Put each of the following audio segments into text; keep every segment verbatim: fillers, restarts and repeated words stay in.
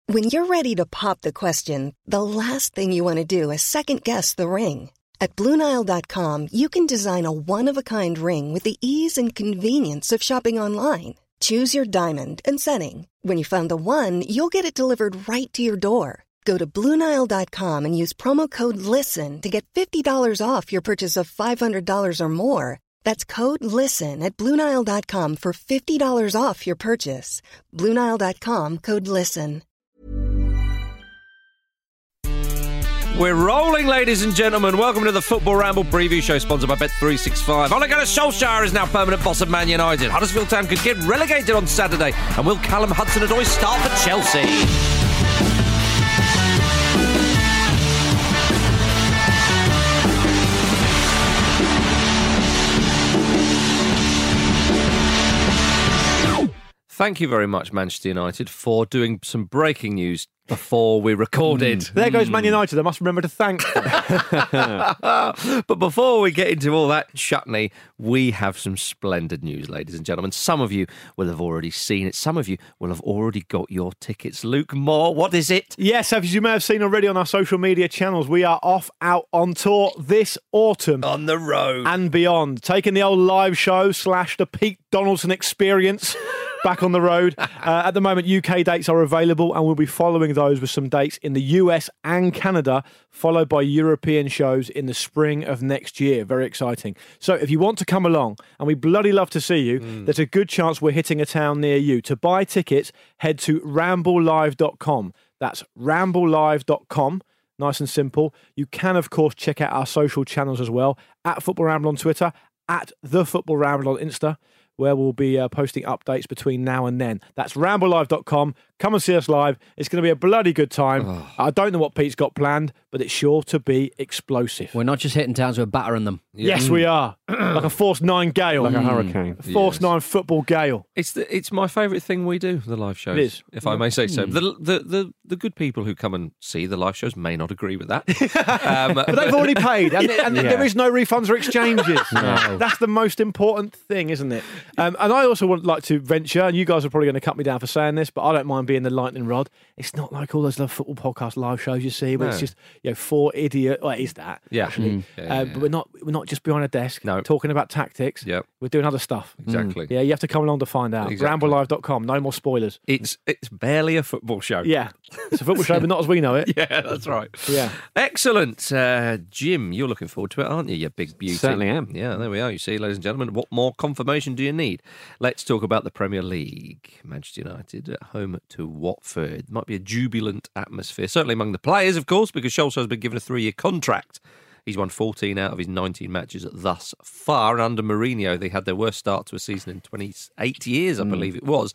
When you're ready to pop the question, the last thing you want to do is second-guess the ring. At Blue Nile dot com, you can design a one-of-a-kind ring with the ease and convenience of shopping online. Choose your diamond and setting. When you find the one, you'll get it delivered right to your door. Go to Blue Nile dot com and use promo code LISTEN to get fifty dollars off your purchase of five hundred dollars or more. That's code LISTEN at Blue Nile dot com for fifty dollars off your purchase. Blue Nile dot com, code LISTEN. We're rolling, ladies and gentlemen. Welcome to the Football Ramble preview show, sponsored by Bet three sixty-five. Ole Gunnar Solskjaer is now permanent boss of Man United. Huddersfield Town could get relegated on Saturday. And will Callum Hudson-Odoi start for Chelsea? Thank you very much, Manchester United, for doing some breaking news before we recorded. Mm. There goes Man United. I must remember to thank them. But before we get into all that chutney, we have some splendid news, ladies and gentlemen. Some of you will have already seen it. Some of you will have already got your tickets. Luke Moore, what is it? Yes, as you may have seen already on our social media channels, we are off out on tour this autumn. On the road. And beyond. Taking the old live show slash the Pete Donaldson experience back on the road. Uh, at the moment, U K dates are available, and we'll be following those with some dates in the U S and Canada, followed by European shows in the spring of next year. Very exciting. So if you want to come along, and we bloody love to see you, mm. there's a good chance we're hitting a town near you. To buy tickets, head to ramble live dot com. That's ramble live dot com. Nice and simple. You can, of course, check out our social channels as well. At Football Ramble on Twitter, at The Football Ramble on Insta, where we'll be uh, posting updates between now and then. That's ramble live dot com. Come and see us live. It's going to be a bloody good time. Oh. I don't know what Pete's got planned, but it's sure to be explosive. We're not just hitting towns, we're battering them. Yeah. Yes, we are. Like a Force nine gale. Like a hurricane. A Force yes. nine football gale. It's the, it's my favourite thing we do, the live shows. It is. If I may say so. Mm. The, the the the good people who come and see the live shows may not agree with that. um, but they've already paid, and, and yeah. there is no refunds or exchanges. No. That's the most important thing, isn't it? Um, and I also would like to venture, and you guys are probably going to cut me down for saying this, but I don't mind being the lightning rod. It's not like all those football podcast live shows you see, where no. it's just you know four idiot. Well, it is that yeah. actually, Mm. yeah, uh, yeah, but yeah. we're not we're not just behind a desk no. talking about tactics. Yep. We're doing other stuff. Exactly. Mm. Yeah, you have to come along to find out. Exactly. ramble live dot com. No more spoilers. It's it's barely a football show. Yeah, it's a football show, but not as we know it. Yeah, that's right. Yeah, excellent. Uh, Jim, you're looking forward to it, aren't you? You big beauty. Certainly am. Yeah, there we are. You see, ladies and gentlemen, what more confirmation do you need? Let's talk about the Premier League. Manchester United at home to Watford. Might be a jubilant atmosphere, certainly among the players, of course, because Solskjaer has been given a three-year contract. He's won fourteen out of his nineteen matches thus far. And under Mourinho, they had their worst start to a season in twenty-eight years, I mm. believe it was.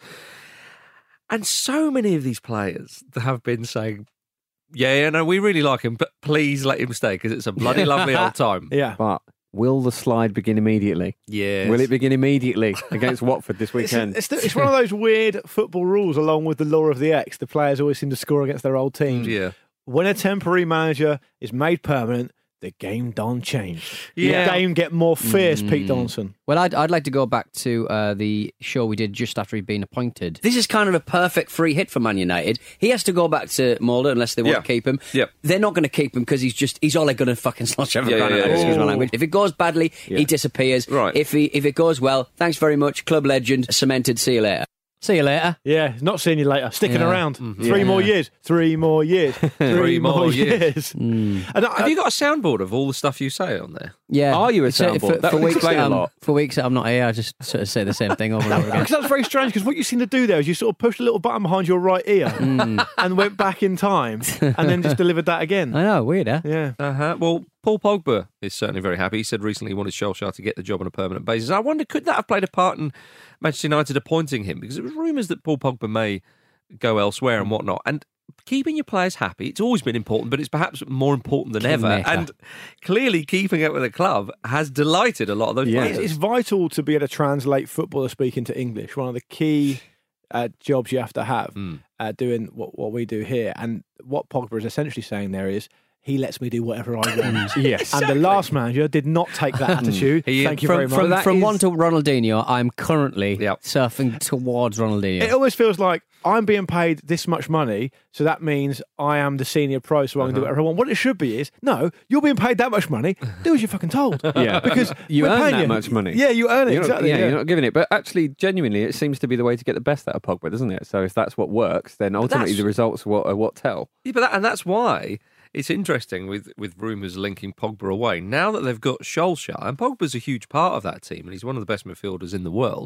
And so many of these players have been saying, yeah, yeah, no, we really like him, but please let him stay because it's a bloody lovely old time. Yeah. But will the slide begin immediately? Yes. Will it begin immediately against Watford this weekend? It's, it's, it's one of those weird football rules, along with the law of the X. The players always seem to score against their old teams. Yeah. When a temporary manager is made permanent, the game don't change. Yeah. The game get more fierce, mm. Pete Donaldson. Well, I'd, I'd like to go back to uh, the show we did just after he'd been appointed. This is kind of a perfect free hit for Man United. He has to go back to Mulder unless they want yeah. to keep him. Yeah. They're not going to keep him because he's just he's all going to fucking slosh every yeah, yeah, yeah, yeah, excuse yeah. my language. If it goes badly, yeah. he disappears. Right. If he if it goes well, thanks very much, club legend, cemented. See you later. See you later. Yeah, not seeing you later. Sticking Yeah. around. Mm-hmm. Three Yeah. more years. Three more years. Three, Three more, more years. years. Mm. And I, Have you got a soundboard of all the stuff you say on there? Yeah. Are you a So, soundboard? For, That for would weeks explain that a I'm, lot. For weeks that I'm not here, I just sort of say the same thing over and over again. Because that's very strange, because what you seem to do there is you sort of pushed a little button behind your right ear Mm. and went back in time and then just delivered that again. I know, weird, eh? Yeah. Uh-huh. Well, Paul Pogba is certainly very happy. He said recently he wanted Solskjaer to get the job on a permanent basis. I wonder, could that have played a part in Manchester United appointing him? Because there was rumours that Paul Pogba may go elsewhere and whatnot. And keeping your players happy, it's always been important, but it's perhaps more important than ever. Kingmaker. And clearly keeping up with the club has delighted a lot of those Yeah. players. It's, it's vital to be able to translate footballer speak into English. One of the key uh, jobs you have to have Mm. uh, doing what, what we do here. And what Pogba is essentially saying there is, he lets me do whatever I want. Yes. And the last manager did not take that attitude. He- Thank you From, very much. from, that from is- one to Ronaldinho, I'm currently Yep. surfing towards Ronaldinho. It always feels like I'm being paid this much money, so that means I am the senior pro, so I can do whatever I want. What it should be is, no, you're being paid that much money, do as you're fucking told. Yeah, Because you we're earn paying that you. much money. Yeah, you earn it, You're not- exactly. yeah, yeah. you're not giving it. But actually, genuinely, it seems to be the way to get the best out of Pogba, doesn't it? So if that's what works, then ultimately that's- the results are what, are what tell. Yeah, but that, and that's why it's interesting with, with rumours linking Pogba away. Now that they've got Solskjaer, and Pogba's a huge part of that team, and he's one of the best midfielders in the world.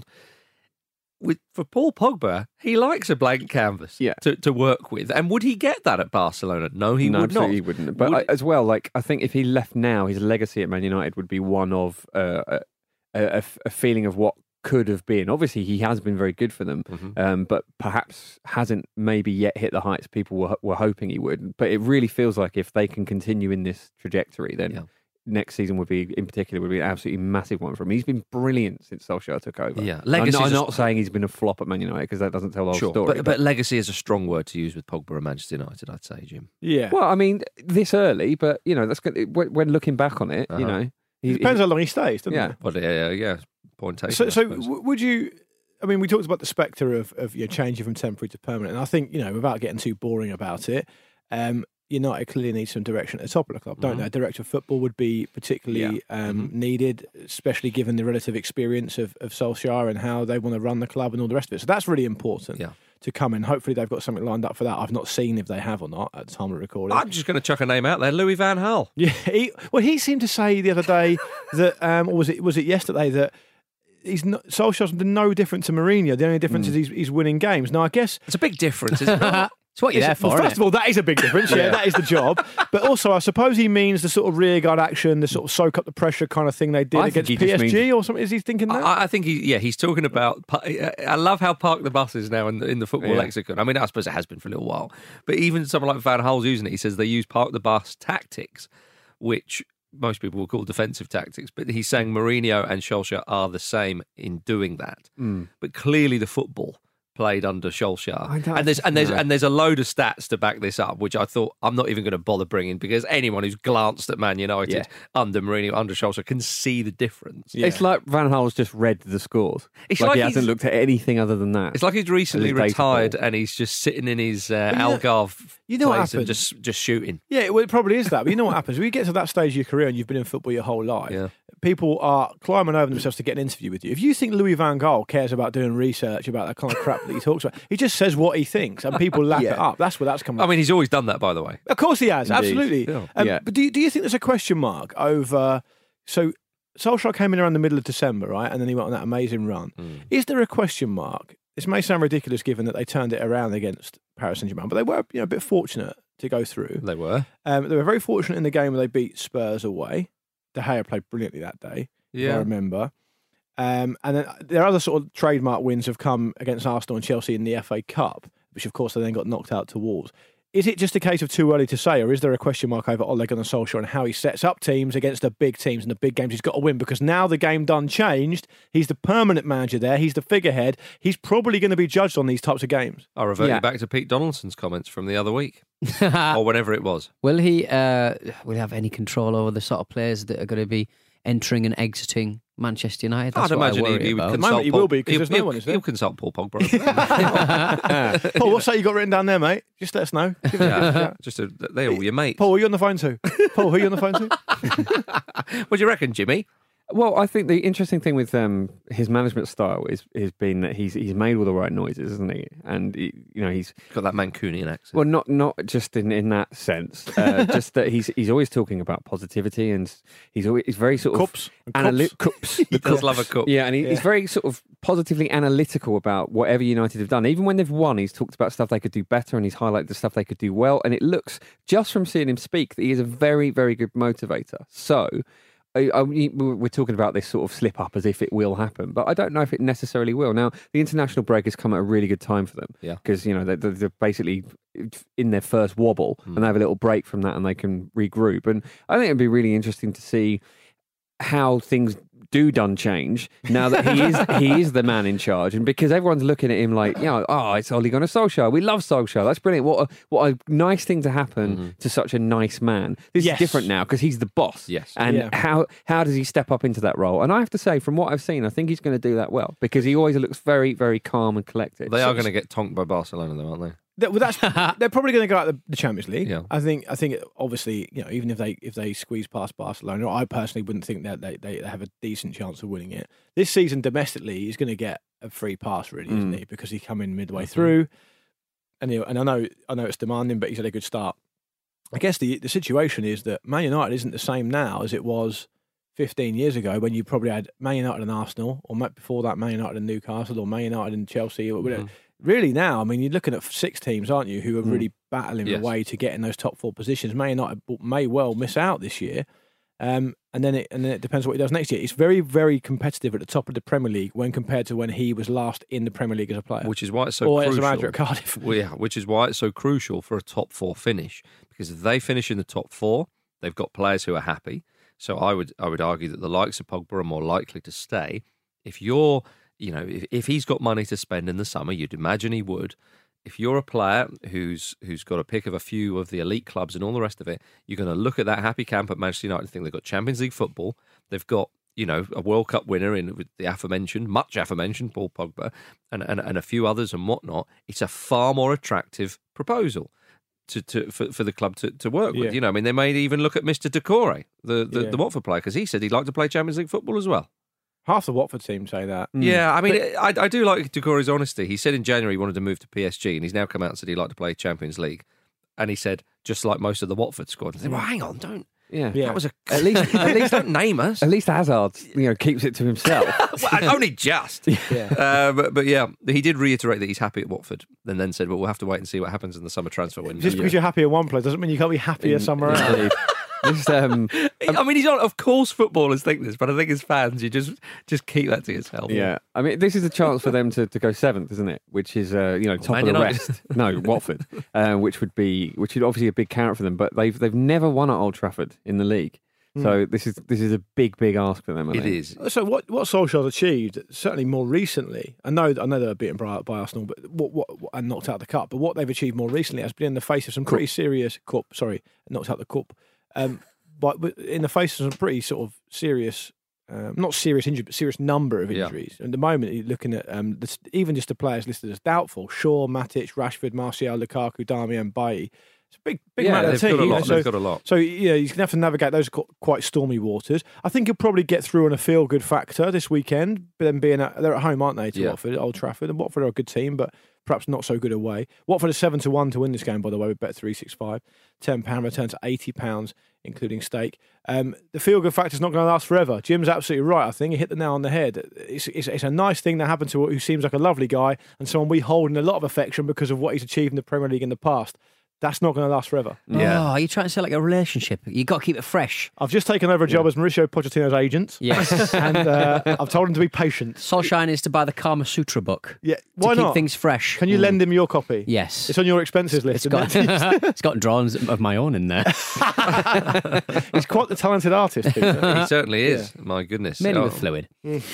With for Paul Pogba, he likes a blank canvas Yeah. to, to work with. And would he get that at Barcelona? No, he no, would not. absolutely he wouldn't. But Would- I, as well, like I think if he left now, his legacy at Man United would be one of uh, a, a, a feeling of what could have been. Obviously, he has been very good for them, Mhm. um, but perhaps hasn't maybe yet hit the heights people were, were hoping he would. But it really feels like if they can continue in this trajectory, then Yeah. next season would be, in particular, would be an absolutely massive one for him. He's been brilliant since Solskjaer took over. Yeah, I'm legacy's not, I'm a- not saying he's been a flop at Man United because that doesn't tell the whole Sure, story. but, but legacy is a strong word to use with Pogba and Manchester United, I'd say, Jim. Yeah. well, I mean, this early, but you know, that's good. When, when looking back on it, you Uh-huh. know, It he, depends how long he stays, doesn't Yeah. it? Well, yeah, yeah, yeah. Point taken. So, I so suppose. w- would you? I mean, we talked about the spectre of of you know, changing from temporary to permanent, and I think you know, without getting too boring about it, um, United clearly needs some direction at the top of the club, don't Mhm. they? A director of football would be particularly um, needed, especially given the relative experience of of Solskjaer and how they want to run the club and all the rest of it. So that's really important. Yeah. To come in. Hopefully, they've got something lined up for that. I've not seen if they have or not at the time of recording. I'm just going to chuck a name out there, Louis Van Gaal. Yeah, he, well, he seemed to say the other day that, um, or was it was it yesterday that he's not, Solskjaer's no different to Mourinho. The only difference is he's, he's winning games. Now, I guess It's a big difference, isn't it? It's what you're there for, well, isn't first it? of all, that is a big difference. Yeah, that is the job. But also, I suppose he means the sort of rearguard action, the sort of soak up the pressure kind of thing they did I think against he P just S G means- or something. Is he thinking that? I, I think he, yeah, he's talking about. pa- I love how park the bus is now in the, in the football Yeah. lexicon. I mean, I suppose it has been for a little while, but even someone like Van Gaal's using it. He says they use park the bus tactics, which most people will call defensive tactics. But he's saying Mourinho and Solskjaer are the same in doing that. Mm. But clearly, the football played under Solskjaer, I don't- and there's and there's no. and there's a load of stats to back this up, which I thought I'm not even going to bother bringing because anyone who's glanced at Man United Yeah. under Mourinho, under Solskjaer, can see the difference. It's like Van Gaal's just read the scores. It's like, like he he's- hasn't looked at anything other than that. It's like he's recently His data retired ball. and he's just sitting in his uh, you know- Algarve you know what place and happens? just just shooting. Yeah, well, it probably is that. But you know what happens? When you get to that stage of your career and you've been in football your whole life, Yeah. people are climbing over themselves to get an interview with you. If you think Louis Van Gaal cares about doing research about that kind of crap that he talks about, he just says what he thinks and people lap Yeah. it up. That's where that's coming I from. mean, he's always done that, by the way. Of course he has, Indeed. absolutely. Yeah. Um, Yeah. But do you, do you think there's a question mark over... So Solskjaer came in around the middle of December, right? And then he went on that amazing run. Is there a question mark? This may sound ridiculous given that they turned it around against Paris Saint-Germain, but they were you know, a bit fortunate to go through. They were. Um, they were very fortunate in the game where they beat Spurs away. De Gea played brilliantly that day, if I Yeah. remember. Um, and then their other sort of trademark wins have come against Arsenal and Chelsea in the F A Cup, which of course they then got knocked out to Wolves. Is it just a case of too early to say, or is there a question mark over Ole Gunnar Solskjaer and how he sets up teams against the big teams and the big games he's got to win? Because now the game done changed. He's the permanent manager there. He's the figurehead. He's probably going to be judged on these types of games. I'll revert Yeah. you back to Pete Donaldson's comments from the other week or whenever it was. Will he? Uh, will he have any control over the sort of players that are going to be entering and exiting Manchester United? That's I'd what imagine I he, worry he would about. At the consult moment he Paul. will be, 'cause he'll, there's no he'll- one, is there? He'll consult Paul Pogba. Paul, what's that you got written down there, mate? Just let us know. Give us a yeah, shout. just a, they're all your mates. Paul, who are you on the phone to? Paul, who are you on the phone to? What do you reckon, Jimmy? Well, I think the interesting thing with um, his management style is has been that he's he's made all the right noises, isn't he? And he, you know he's Got that Mancunian accent. well, not not just in, in that sense, uh, just that he's he's always talking about positivity, and he's always he's very sort of Cups. analy- cups. he does love a cup. Yeah, and he, he's Yeah. very sort of positively analytical about whatever United have done. Even when they've won, he's talked about stuff they could do better, and he's highlighted the stuff they could do well. And it looks just from seeing him speak that he is a very very good motivator. So. I, I, we're talking about this sort of slip up as if it will happen, but I don't know if it necessarily will. Now, the international break has come at a really good time for them, Yeah. because you know they're, they're basically in their first wobble, Mm. and they have a little break from that, and they can regroup. And I think it'd be really interesting to see how things do done change now that he is he is the man in charge, and because everyone's looking at him like, you know, oh, it's Ole Gunnar Solskjaer. We love Solskjaer. That's brilliant. What a, what a nice thing to happen mm-hmm. to such a nice man. This yes. is different now because he's the boss. Yes. And yeah. how how does he step up into that role? And I have to say, from what I've seen, I think he's going to do that well because he always looks very, very calm and collected. They So are going to get tonked by Barcelona, though, aren't they? That- well, that's, they're probably going to go out the, the Champions League. Yeah. I think. I think obviously, you know, even if they if they squeeze past Barcelona, I personally wouldn't think that they, they have a decent chance of winning it this season. Domestically, he's going to get a free pass, really, isn't Mm. he? Because he come in midway Mhm. through, and he, and I know I know it's demanding, but he's had a good start. I guess the the situation is that Man United isn't the same now as it was fifteen years ago when you probably had Man United and Arsenal, or before that Man United and Newcastle, or Man United and Chelsea, or whatever. Mhm. Really now, I mean, you're looking at six teams, aren't you, who are Mm. really battling Yes. away to get in those top four positions. Man United may well miss out this year, um, and then it and then it depends what he does next year. It's very, very competitive at the top of the Premier League when compared to when he was last in the Premier League as a player, Which is why it's so or as a crucial. manager at Cardiff. Well, yeah, which is why it's so crucial for a top four finish, because if they finish in the top four, they've got players who are happy. So I would I would argue that the likes of Pogba are more likely to stay. If you're, you know, if, if he's got money to spend in the summer, you'd imagine he would. If you're a player who's who's got a pick of a few of the elite clubs and all the rest of it, you're going to look at that happy camp at Manchester United and think they've got Champions League football, they've got, you know, a World Cup winner in with the aforementioned, much aforementioned Paul Pogba, and, and, and a few others and whatnot. It's a far more attractive proposal to, to for, for the club to, to work Yeah. with. You know, I mean, they may even look at Mister Decore, the, the, Yeah. the Watford player, because he said he'd like to play Champions League football as well. Half the Watford team say that. Yeah, I mean, I, I do like Decore's honesty. He said in January he wanted to move to P S G, and he's now come out and said he'd like to play Champions League. And he said, just like most of the Watford squad. I said, well, hang on, don't. yeah. Yeah. That was a. At least, At least don't name us. at least Hazard, you know, keeps it to himself. Well, only just. Yeah. Uh, but, but yeah, he did reiterate that he's happy at Watford, and then said, well, we'll have to wait and see what happens in the summer transfer window. Just because you're happy in one place doesn't mean you can't be happier somewhere else. Indeed. This, um, I mean, he's not. Of course, footballers think this, but I think as fans, you just just keep that to yourself. yeah, I mean, this is a chance for them to, to go seventh, isn't it? Which is, uh, you know, top Man of the United. rest. No, Watford, uh, which would be, which would obviously a big carrot for them. But they've they've never won at Old Trafford in the league, so this is this is a big big ask for them. I it think. is. So what what Solskjaer's achieved, certainly more recently, I know I know they were beaten by, by Arsenal, but what, what what- and knocked out the cup. But what they've achieved more recently has been in the face of some pretty serious cup. Sorry, knocked out the cup. Um, but but in the face of some pretty sort of serious, um, not serious injury, but serious number of Yeah. injuries. At the moment, you're looking at um, the, even just the players listed as doubtful: Shaw, Matic, Rashford, Martial, Lukaku, Darmian, Bailly. It's a big big Yeah, amount of They've the team. got a you know, lot. so- They've got a lot. so, yeah, he's going to have to navigate those qu- quite stormy waters. I think he'll probably get through on a feel-good factor this weekend, but then being at, they're at home, aren't they, to Yeah. Watford, Old Trafford, and Watford are a good team, but perhaps not so good away. Watford is seven to one to win this game, by the way, with Bet three sixty-five. ten pounds return to eighty pounds, including stake. Um, the feel-good factor's not going to last forever. Jim's absolutely right, I think. He hit the nail on the head. It's, it's, it's a nice thing that happened to who seems like a lovely guy and someone we hold in a lot of affection because of what he's achieved in the Premier League in the past. That's not going to last forever. Yeah. Oh, are you trying to say like a relationship? You got to keep it fresh. I've just taken over a job as Mauricio Pochettino's agent. Yes. And uh, I've told him to be patient. Solskjaer is to buy the Kama Sutra book. Yeah, To why keep not? things fresh. Can you lend him your copy? Yes. It's on your expenses list. It's got, isn't it? it's got drawings of my own in there. He's quite the talented artist, Peter. He certainly is. My goodness. Mainly Oh, with fluid.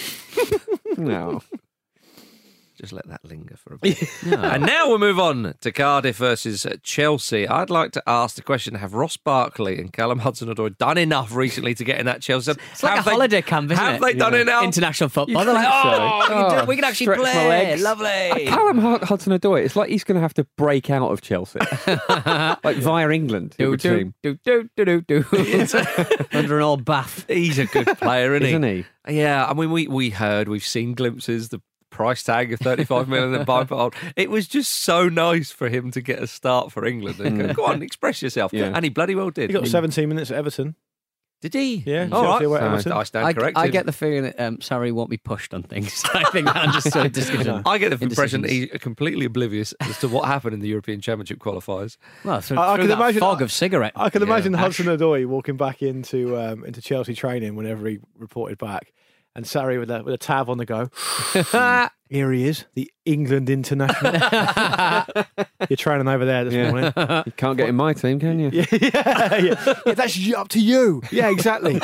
No. Just let that linger for a bit. And now we'll move on to Cardiff versus Chelsea. I'd like to ask the question, have Ross Barkley and Callum Hudson-Odoi done enough recently to get in that Chelsea? It's like Have a they- holiday camp, isn't Have it? they done enough? International football. You They're like, think so? oh, we can, do, Oh, we can actually stretch my play. legs. Lovely. Callum Hudson-Odoi, it's like he's going to have to break out of Chelsea, like via England. It Do, would do, seem, do, do, do, do, do. Under an old bath. He's a good player, isn't he? isn't he? Yeah, I mean, we, we heard, we've seen glimpses, the price tag of thirty-five million at Bipold. It was just so nice for him to get a start for England. And go, go on, express yourself. Yeah. And he bloody well did. He got seventeen minutes at Everton. Did he? Yeah, All Chelsea away right. at Everton. I stand I, corrected. I get the feeling that um, Sarri won't be pushed on things. I think that just sort of discussion. I get the impression that Indecisions. he's completely oblivious as to what happened in the European Championship qualifiers. Well, through, I- I through can that imagine- fog of cigarette. I can Yeah. imagine Ash. Hudson-Odoi walking back into um, into Chelsea training whenever he reported back. and Sarri with a with a tab on the go. Here he is, the England international. You're training over there this Yeah. morning. You can't get in my team, can you? Yeah, yeah, yeah. Yeah, that's up to you. Yeah, exactly.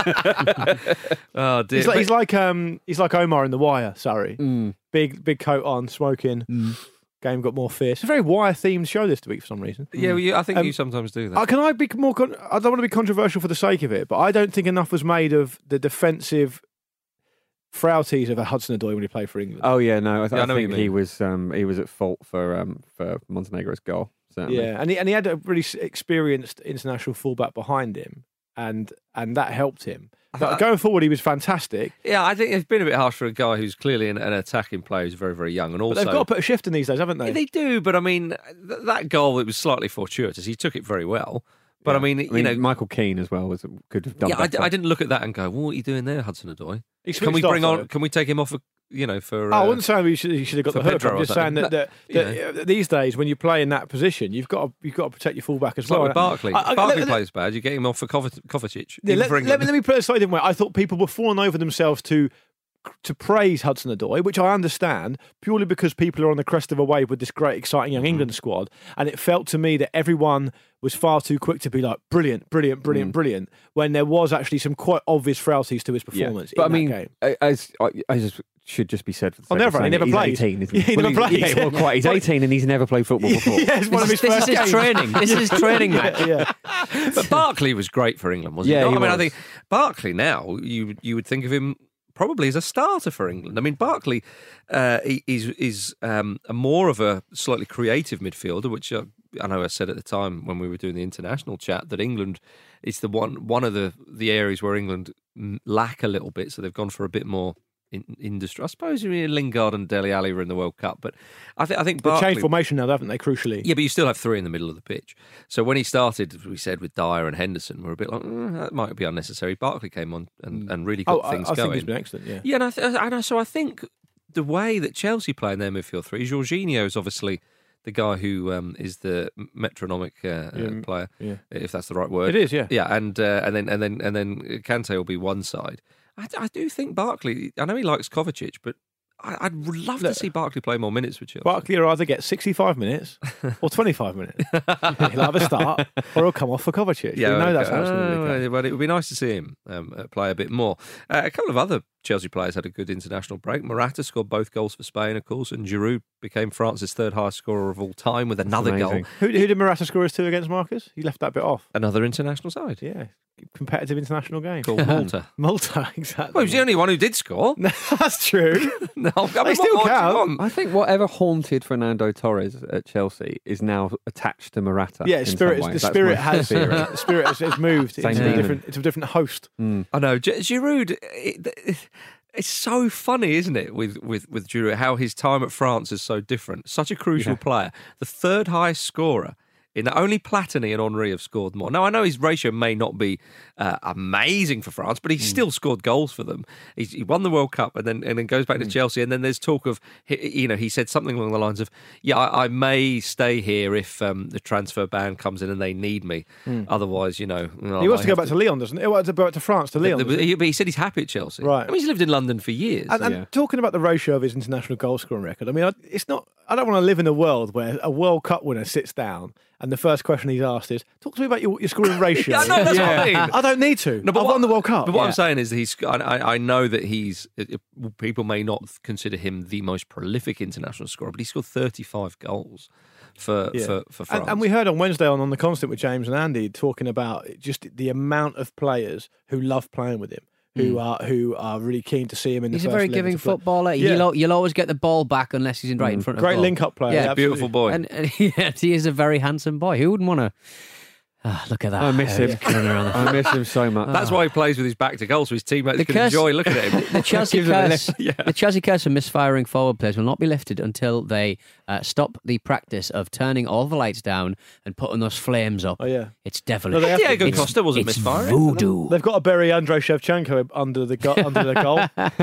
Oh dear. He's like, But- he's like um he's like Omar in The Wire. Sorry, Mm. big big coat on, smoking. Game got more fierce. It's a very Wire themed show this week for some reason. yeah, well, you, I think Um, you sometimes do that. Uh, can I be more? Con- I don't want to be controversial for the sake of it, but I don't think enough was made of the defensive frailties of a Hudson-Odoi when he played for England. Oh yeah, no, I, th- Yeah, I I know what think you he mean. was um, he was at fault for um, for Montenegro's goal. Certainly. yeah, and he, and he had a really s- experienced international fullback behind him, and and that helped him. But going forward, he was fantastic. Yeah, I think it's been a bit harsh for a guy who's clearly an, an attacking player who's very, very young, and But also they've got to put a shift in these days, haven't they? Yeah, they do. But I mean, th- that goal it was slightly fortuitous. He took it very well. But I mean, I you mean, know, Michael Keane as well was could have done yeah, I, better. d- I didn't look at that and go, well, "What are you doing there, Hudson-Odoi? He Can we switched bring off, on? though. Can we take him off? For, you know, for Oh, I uh, wouldn't say he should, he should have got for the hook. Pedro I'm or just saying something. that, that, You that uh, these days, when you play in that position, you've got to, you've got to protect your fullback as it's like well. with Barkley. I- I- Barkley let- plays bad. You get him off for Kovac- Kovacic. Yeah, even let, for let, England. me, let me put it a slightly different way. I thought people were falling over themselves to to praise Hudson-Odoi, which I understand, purely because people are on the crest of a wave with this great, exciting young England squad. And it felt to me that everyone was far too quick to be like, brilliant, brilliant, brilliant, brilliant, when there was actually some quite obvious frailties to his Yeah. performance But I in mean, that game. I- as I, I just should just be said for the Oh, sake of never, he saying never it, he's played. eighteen, isn't Yeah, he? he never Well, played. Yeah, well, quite. He's eighteen and he's never played football before. Yeah, it's one This, of is, his this is first his games. training. This is his training match. Yeah, But Barkley was great for England, wasn't Yeah, he? he I mean, I was. think Barkley now you you would think of him probably as a starter for England. I mean, Barkley uh, he- is is um, a more of a slightly creative midfielder, which uh, I know I said at the time when we were doing the international chat that England is the one one of the the areas where England mm, lack a little bit. So they've gone for a bit more. In, industry, I suppose. I mean, Lingard and Dele Alli were in the World Cup, but I think I think They've Barkley. changed formation now, haven't they? Crucially, Yeah, but you still have three in the middle of the pitch. So when he started, as we said, with Dyer and Henderson, we're a bit like, mm, that might be unnecessary. Barkley came on and, and really got oh, I, things I going. think he's been excellent. Yeah, Yeah, and, I th- and I, so I think the way that Chelsea play in their midfield three, Jorginho is obviously the guy who um, is the metronomic uh, uh, Yeah, player, yeah. if that's the right word. It is, yeah. Yeah, and uh, and then and then and then Kante will be one side. I, I do think Barkley. I know he likes Kovacic, but I, I'd love Look, to see Barkley play more minutes with Chelsea. Barkley will either get sixty-five minutes or twenty-five minutes. He'll have a start or he'll come off for Kovacic. we know that's okay. absolutely Oh, the case. But it would be nice to see him um, uh, play a bit more. Uh, a couple of other Chelsea players had a good international break. Morata scored both goals for Spain, of course, and Giroud became France's third highest scorer of all time with another goal. amazing. Who, who did Morata score his two against, Marcus? You left that bit off. Another international side Yeah, competitive international game. called Malta. Malta, exactly. Well, he was the only one who did score. That's true. No, I mean, They still what more do you count. want? I think whatever haunted Fernando Torres at Chelsea is now attached to Morata. Yeah, in spirit. some way. The That's spirit my has theory. the spirit has, has moved Same into a demon. different, into a different host. I know. Gi- Giroud, it, it, it's so funny, isn't it, with, with, with Giroud, how his time at France is so different. Such a crucial Yeah. player. The third highest scorer. In that only Platini and Henry have scored more. Now, I know his ratio may not be uh, amazing for France, but he's still scored goals for them. He's, he won the World Cup and then and then goes back to Chelsea. And then there's talk of, he- you know, he said something along the lines of, yeah, I, I may stay here if um, the transfer ban comes in and they need me. Otherwise, you know. He wants to go back to Leon, doesn't he? He wants to go back to France to Leon. doesn't he? He, but he said he's happy at Chelsea. Right. I mean, he's lived in London for years. And, and Yeah. talking about the ratio of his international goal scoring record, I mean, I, it's not. I don't want to live in a world where a World Cup winner sits down and the first question he's asked is, "Talk to me about your, your scoring ratio." Yeah, no, that's what I mean. I don't need to. No, but I've what- won the World Cup. But what Yeah. I'm saying is that he's. I, I I know that he's. It, it- people may not consider him the most prolific international scorer, but he scored thirty-five goals for Yeah. for, for France. And, and we heard on Wednesday on, on the Constant with James and Andy talking about just the amount of players who love playing with him, who are who are really keen to see him in He's the a first very eleven giving to play. footballer. Yeah. You'll, al- you'll always get the ball back unless he's in right in front of Great goal. link-up player. Yeah, absolutely. beautiful boy. And, and yeah, he is a very handsome boy. Who wouldn't want to? Ah, look at that. I miss Uh, him. running around the- I miss him so much. That's why he plays with his back to goal, so his teammates The can curse- enjoy looking at him. The Chelsea Gives him a curse, the Chelsea curse of misfiring forward players will not be lifted until they uh, stop the practice of turning all the lights down and putting those flames up. Oh yeah. It's devilish. No, they have to- Diego It's- Costa wasn't it's misfiring. voodoo. They've got to bury Andrei Shevchenko under the go- under the goal.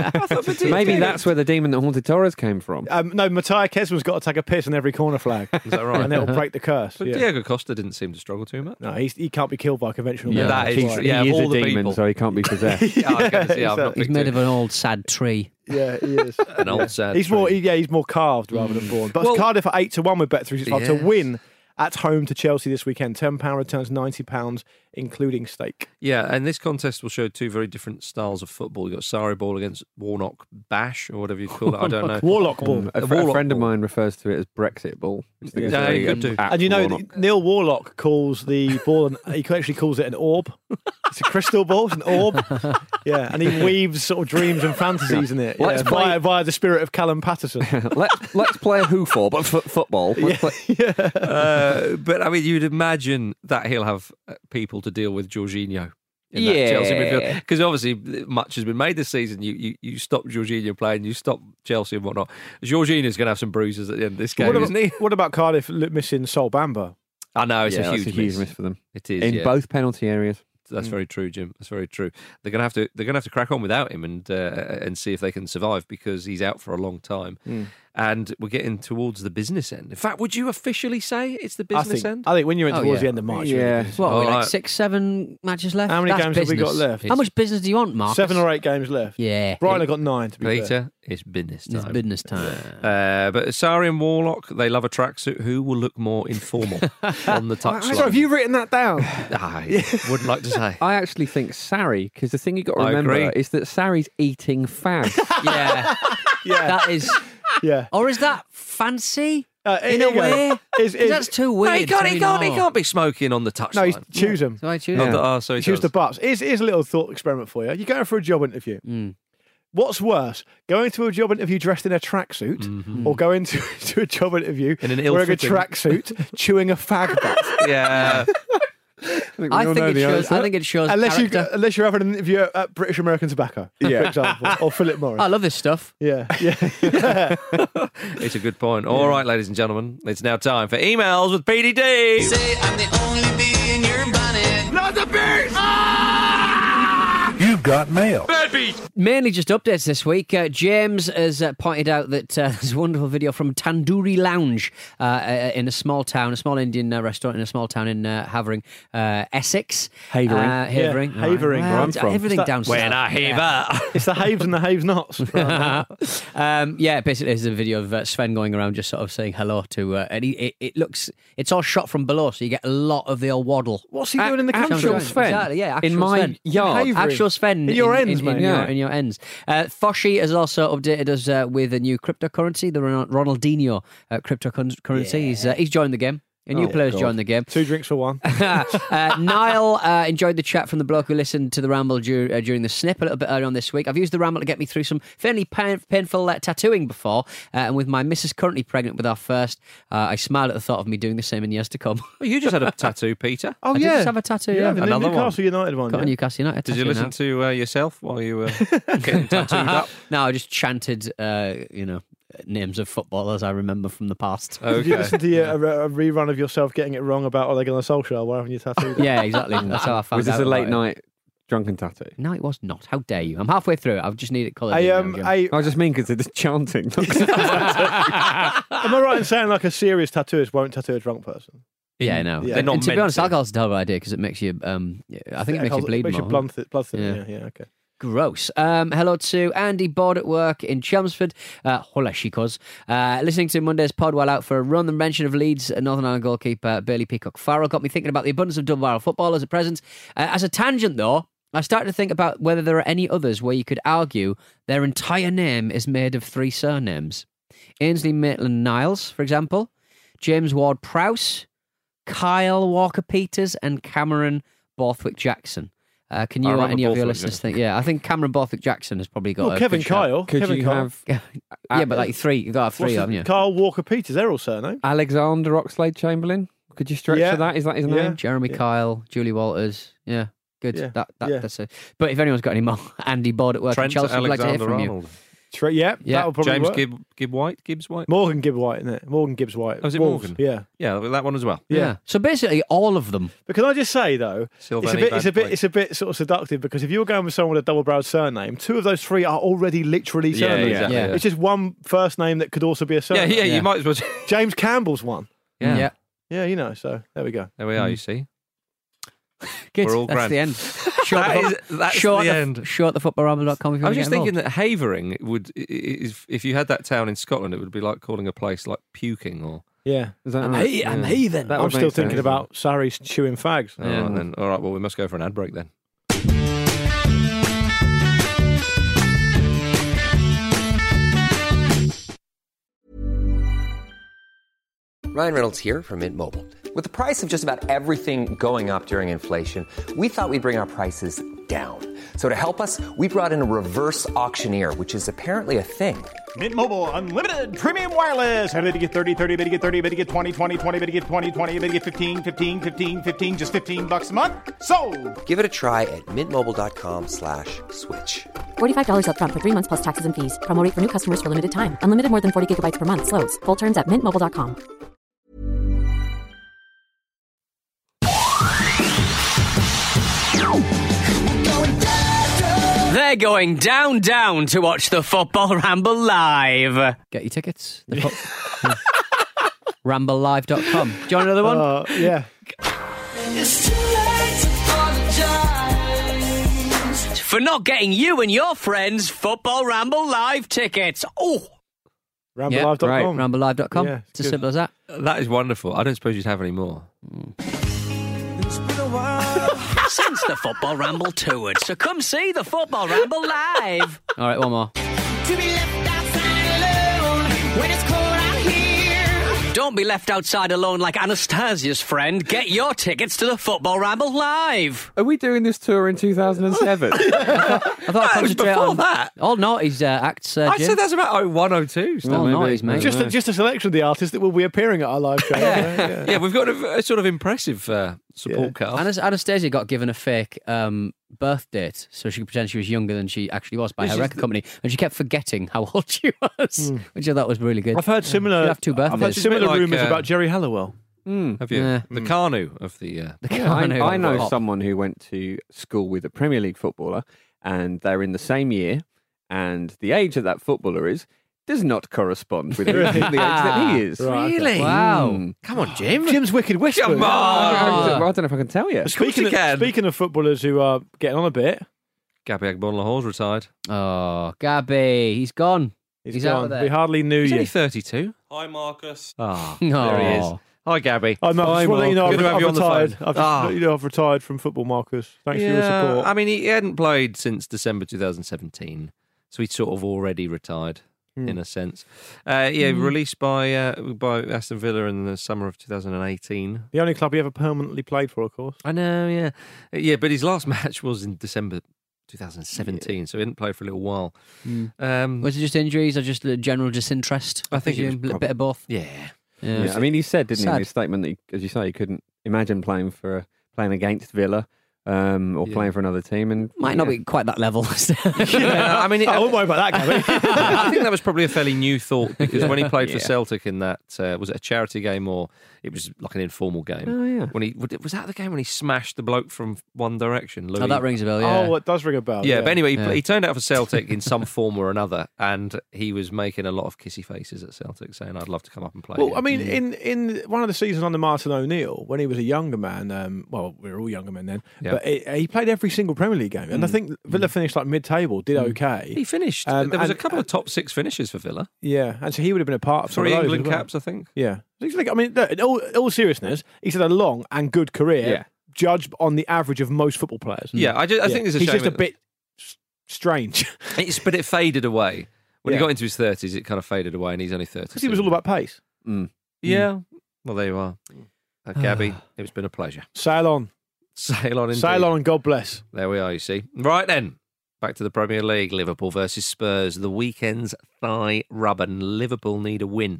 Maybe that's where the demon that haunted Torres came from. Um, no, Matthias Kesman's got to take a piss on every corner flag. Is that right? And it'll break the curse. But Yeah. Diego Costa didn't seem to struggle too much. No, he's, he can't be killed by conventional Yeah, means. that is That's true. why. Yeah, he of is all a the demon, people. so he can't be possessed. Yeah, I was gonna say, Yeah, I've not he's He's picked made it. of an old sad tree. Yeah, he is. An old sad He's more. tree. Yeah, he's more carved rather than born. But Well- Cardiff are eight to one with Bet three sixty-five Yes. to win at home to Chelsea this weekend. Ten pound returns ninety pounds, including stake. Yeah, and this contest will show two very different styles of football. You've got Sarri ball against Warnock Bash, or whatever you call it. I don't know. Warlock ball. Um, a, The fr- a Warlock friend of ball. mine refers to it as Brexit ball. which I think is Yeah, very you could good. do. At And you know, Warnock. Neil Warlock calls the ball, an, he actually calls it an orb. It's a crystal ball, it's an orb. Yeah, and he weaves sort of dreams and fantasies in it. Let's yeah, play- via, via the spirit of Callum Patterson. let's let's play a hoofball, but f- football. Let's play- Uh, but I mean, you'd imagine that he'll have uh, people to deal with Jorginho. In Yeah. that Chelsea midfield, because obviously much has been made this season. You you, you stop Jorginho playing, you stop Chelsea and whatnot. Jorginho's going to have some bruises at the end of this game, what, isn't he? about, what about Cardiff li- missing Sol Bamba? I know it's yeah, a huge, that's a huge miss. miss for them It is in yeah. both penalty areas. That's very true, Jim. That's very true. They're going to have to. They're going to have to crack on without him and uh, and see if they can survive because he's out for a long time. And we're getting towards the business end. In fact, would you officially say it's the I business think, end? I think when you're in Oh, towards yeah. the end of March, you're in Yeah. business. What, are we All like right. six, seven matches left? How many That's games have we got business. left? How much business do you want, Marcus? seven or eight games left. Yeah. Brighton have got nine, to be fair. Peter, it's business It's time. business time. Uh, but Sarri and Warlock, they love a tracksuit. Who will look more informal on the touchline? Sorry, have you written that down? I wouldn't like to say. I actually think Sarri, because the thing you've got to I remember agree. is that Sarri's eating fags. yeah. Yeah, That is. yeah. Or is that fancy? Uh, In here a you go. way? Is- 'Cause is- that's too No, weird. he can't. to He me can't. He know. can't be smoking on the touchline. No, he's choose them. So I choose. Not Yeah. that- oh, so he Choose the does. butts. Here's, here's a little thought experiment for you. You're going for a job interview. Mm. What's worse, going to a job interview dressed in a tracksuit, or going to, to a job interview In an wearing a ill-fitting- tracksuit, chewing a fag butt? Yeah. I I we all think know it the shows. answer. I think it shows unless you character. unless you're having an interview at, at British American Tobacco, Yeah. for example, or Philip Morris. I love this stuff. yeah, yeah, yeah. It's a good point. All right, ladies and gentlemen, it's now time for emails with P D D. Say I'm the only bee in your bonnet. Not the bees! You've got mail. Mainly just updates this week. Uh, James has uh, pointed out that uh, there's a wonderful video from Tandoori Lounge uh, uh, in a small town, a small Indian uh, restaurant in a small town in uh, Havering, uh, Essex. Havering. Uh, Havering. Yeah, Havering, Right. where I'm Well, from. Everything Is that- down When south. I heave Yeah. up. It's the haves and the haves nots. um, yeah, basically, there's a video of uh, Sven going around just sort of saying hello to, uh, and he, it, it looks, it's all shot from below, so you get a lot of the old waddle. What's he doing in the Actual country? Sounds Sven. Exactly, yeah, actual in my Sven. yard. Havering. Actual Sven In your in, ends, in, mate. in, your, Yeah. in your ends. Uh, Foshi has also updated us uh, with a new cryptocurrency, the Ron- Ronaldinho uh, cryptocurrency. He's, uh, he's joined the game. A new Oh, player's God. joined the game. Two drinks for one. uh, Niall uh, enjoyed the chat from the bloke who listened to the ramble dur- uh, during the snip a little bit earlier on this week. I've used the ramble to get me through some fairly pain- painful uh, tattooing before, uh, and with my missus currently pregnant with our first, uh, I smiled at the thought of me doing the same in years to come. Well, you just had a tattoo, Peter. Oh I did yeah, just have a tattoo, yeah. the Another Newcastle United one. Got yeah. a Newcastle United Did tattoo you listen now. to uh, yourself while you were getting tattooed up? No, I just chanted, uh, you know, names of footballers I remember from the past. Did you Okay. listen to your, a, a rerun of yourself getting it wrong about Ole Gunnar Solskjaer while having your tattoo? Yeah, exactly. That's how I found Was this out a about late it. night drunken tattoo? No, it was not. How dare you? I'm halfway through it. I've just need it coloured. I in now, um, Jim. I, I just mean because it's chanting. am I right in saying like a serious tattooist won't tattoo a drunk person? Yeah, no. Yeah. They're not And to be meant honest, to. alcohol's a terrible idea because it makes you. Um, yeah, I think it makes you bleed makes more. you blood, th- blood thinner. Yeah. Yeah, yeah, okay. Gross. Um, hello to Andy, bored at work in Chelmsford. Uh, hola, chicos. Uh, listening to Monday's pod while out for a run. The mention of Leeds Northern Ireland goalkeeper Bailey Peacock Farrell got me thinking about the abundance of double-barrel footballers at present. Uh, as a tangent, though, I started to think about whether there are any others where you could argue their entire name is made of three surnames. Ainsley Maitland-Niles, for example, James Ward-Prowse, Kyle Walker-Peters, and Cameron Borthwick-Jackson. Uh, can you I or remember any of your Borthwick listeners think? Yeah, I think Cameron Borthwick-Jackson has probably got Well, a Kevin good shout. Kyle. Could Kevin you Kyle. have Yeah, but like three. You got to have three, What's haven't the- you? Carl Walker Peters, they're all surname. Alexander Oxlade Chamberlain? Could you stretch Yeah. to that? Is that his Yeah. name? Jeremy Yeah. Kyle, Julie Walters. Yeah, good. Yeah. That, that Yeah. that's it. But if anyone's got any more, Andy bored at work in Trent Chelsea, would like to hear Alexander from you. Arnold. Tre- yeah, Yeah. that'll probably James work. Gibb, Gibb White? Gibbs White? Morgan Gibb White, isn't it? Morgan Gibbs White. Oh, is it Wolves, Morgan? Yeah. Yeah, that one as well. Yeah. Yeah. So basically, all of them. But can I just say though, Sylvani it's a bit, it's a bit, Badgley. it's a bit sort of seductive because if you're going with someone with a double-barreled surname, two of those three are already literally Yeah, surnames. exactly, Yeah. yeah. It's just one first name that could also be a Yeah, surname. yeah, Yeah. you might as well. James Campbell's one. Yeah. Yeah. Yeah, you know. So there we go. There we are, you see. Good. We're all That's grand. the end. Short That the, is- that's short the the, end. Short the footballramble dot com if you I want was to just get thinking involved. that Havering would, i- i- if, if you had that town in Scotland, it would be like calling a place like Puking or. Yeah. Is that I'm, right? he- I'm Yeah. heathen. That I'm would still make thinking sense. about Sarri's chewing fags. All right, then. All right, well, we must go for an ad break then. Ryan Reynolds here from Mint Mobile. With the price of just about everything going up during inflation, we thought we'd bring our prices down. So to help us, we brought in a reverse auctioneer, which is apparently a thing. Mint Mobile Unlimited Premium Wireless. How to get thirty, thirty, bit to get thirty, bit to get twenty, twenty, twenty, bit to get twenty, twenty, bit to get fifteen, fifteen, fifteen, fifteen, just fifteen bucks a month? Sold! Give it a try at mintmobile.com slash switch. forty-five dollars up front for three months plus taxes and fees. Promo rate for new customers for limited time. Unlimited more than forty gigabytes per month. Slows full terms at mint mobile dot com. They're going down, down to watch the Football Ramble live. Get your tickets. The fo- ramble live dot com. Do you want another one? Uh, yeah. For not getting you and your friends Football Ramble live tickets. Oh, ramble live dot com. ramble live dot com. Yeah, it's as good. simple as that. That is wonderful. I don't suppose you'd have any more. since the Football Ramble toured, so come see the Football Ramble live. All right, one more. To be left outside alone when it's cold out here. Don't be left outside alone like Anastasia's friend. Get your tickets to the Football Ramble live. Are we doing this tour in two thousand seven? I thought was I concentrate before on that. all noughties uh, acts. Uh, I'd Jim. say that's about oh one, oh two. all noughties, mate. Just a, just a selection of the artists that will be appearing at our live show. yeah. Yeah, we've got a, a sort of impressive uh, support cast. Anas- Anastasia got given a fake um, birth date so she could pretend she was younger than she actually was by This her is record the- company, and she kept forgetting how old she was, which I thought was really good. I've heard similar. She'd have two I've heard birthdays. similar It's a bit like, rumours uh, about Jerry Halliwell. Have you? Yeah. The Carnu of the... Uh, Yeah, I, know. I know Pop. someone who went to school with a Premier League footballer, and they're in the same year, and the age that that footballer is does not correspond with the age that he is. Right, okay. Really? Wow. Mm. Come on, Jim. Jim's Wicked Whisper. Come on. I don't- I don't know if I can tell you. Speaking you of, can. speaking of footballers who are getting on a bit, Gabby Agbonlahore's retired. Oh, Gabby, he's gone. he's, He's gone. out of there. We hardly knew He's you. only thirty-two. Hi, Marcus. Ah, No. there he is. Hi, Gabby. I'm not. Hi, Just want to let you know, Mark. I've, Good to have I've you on the retired. phone. I've just Ah. let you know I've retired from football, Marcus. Thanks for your Yeah, support. I mean, he hadn't played since December two thousand seventeen, so he'd sort of already retired Hmm. in a sense. Uh, yeah, released by uh, by Aston Villa in the summer of two thousand eighteen. The only club he ever permanently played for, of course. I know, yeah, yeah, but his last match was in December two thousand seventeen, so he didn't play for a little while. Um, Was it just injuries or just a general disinterest? I think it was presume? a prob- bit of both. yeah, Yeah. Yeah, I mean, he said, didn't he, in Sad. his statement that, he, as you say, he couldn't imagine playing for playing against Villa um, or Yeah. playing for another team, and Might not be quite that level. yeah. I mean, it, I won't worry about that, Gabby. I think that was probably a fairly new thought because when he played for Yeah. Celtic in that, uh, was it a charity game or it was like an informal game? Oh, yeah. When he was that the game when he smashed the bloke from One Direction? Louis? Oh, that rings a bell, yeah. Oh, it does ring a bell. Yeah, but anyway, he, Yeah. he turned out for Celtic in some form or another, and he was making a lot of kissy faces at Celtic, saying, "I'd love to come up and play." Well, here." I mean, in, in one of the seasons under Martin O'Neill, when he was a younger man, um, well, we were all younger men then, Yeah. but he, he played every single Premier League game. And I think Villa finished like mid-table, did okay. he finished. Um, there was a and- couple of top six finishes for Villa. Yeah, and so he would have been a part of some Three of those England as well. caps, I think. Yeah. He's like, I mean, look, in all, in all seriousness, he's had a long and good career, Yeah. judged on the average of most football players. Yeah, I, just, I Yeah. think there's a he's shame. just a that- bit s- strange It's, but it faded away when Yeah. he got into his thirties. It kind of faded away, and he's only thirty. because he was all about pace. Mm. Yeah. Well, there you are, uh, Gabby. It's been a pleasure. Sail on, Sail on, indeed. sail on, and God bless. There we are, you see. Right then, back to the Premier League. Liverpool versus Spurs. The weekend's thigh rubber. And Liverpool need a win,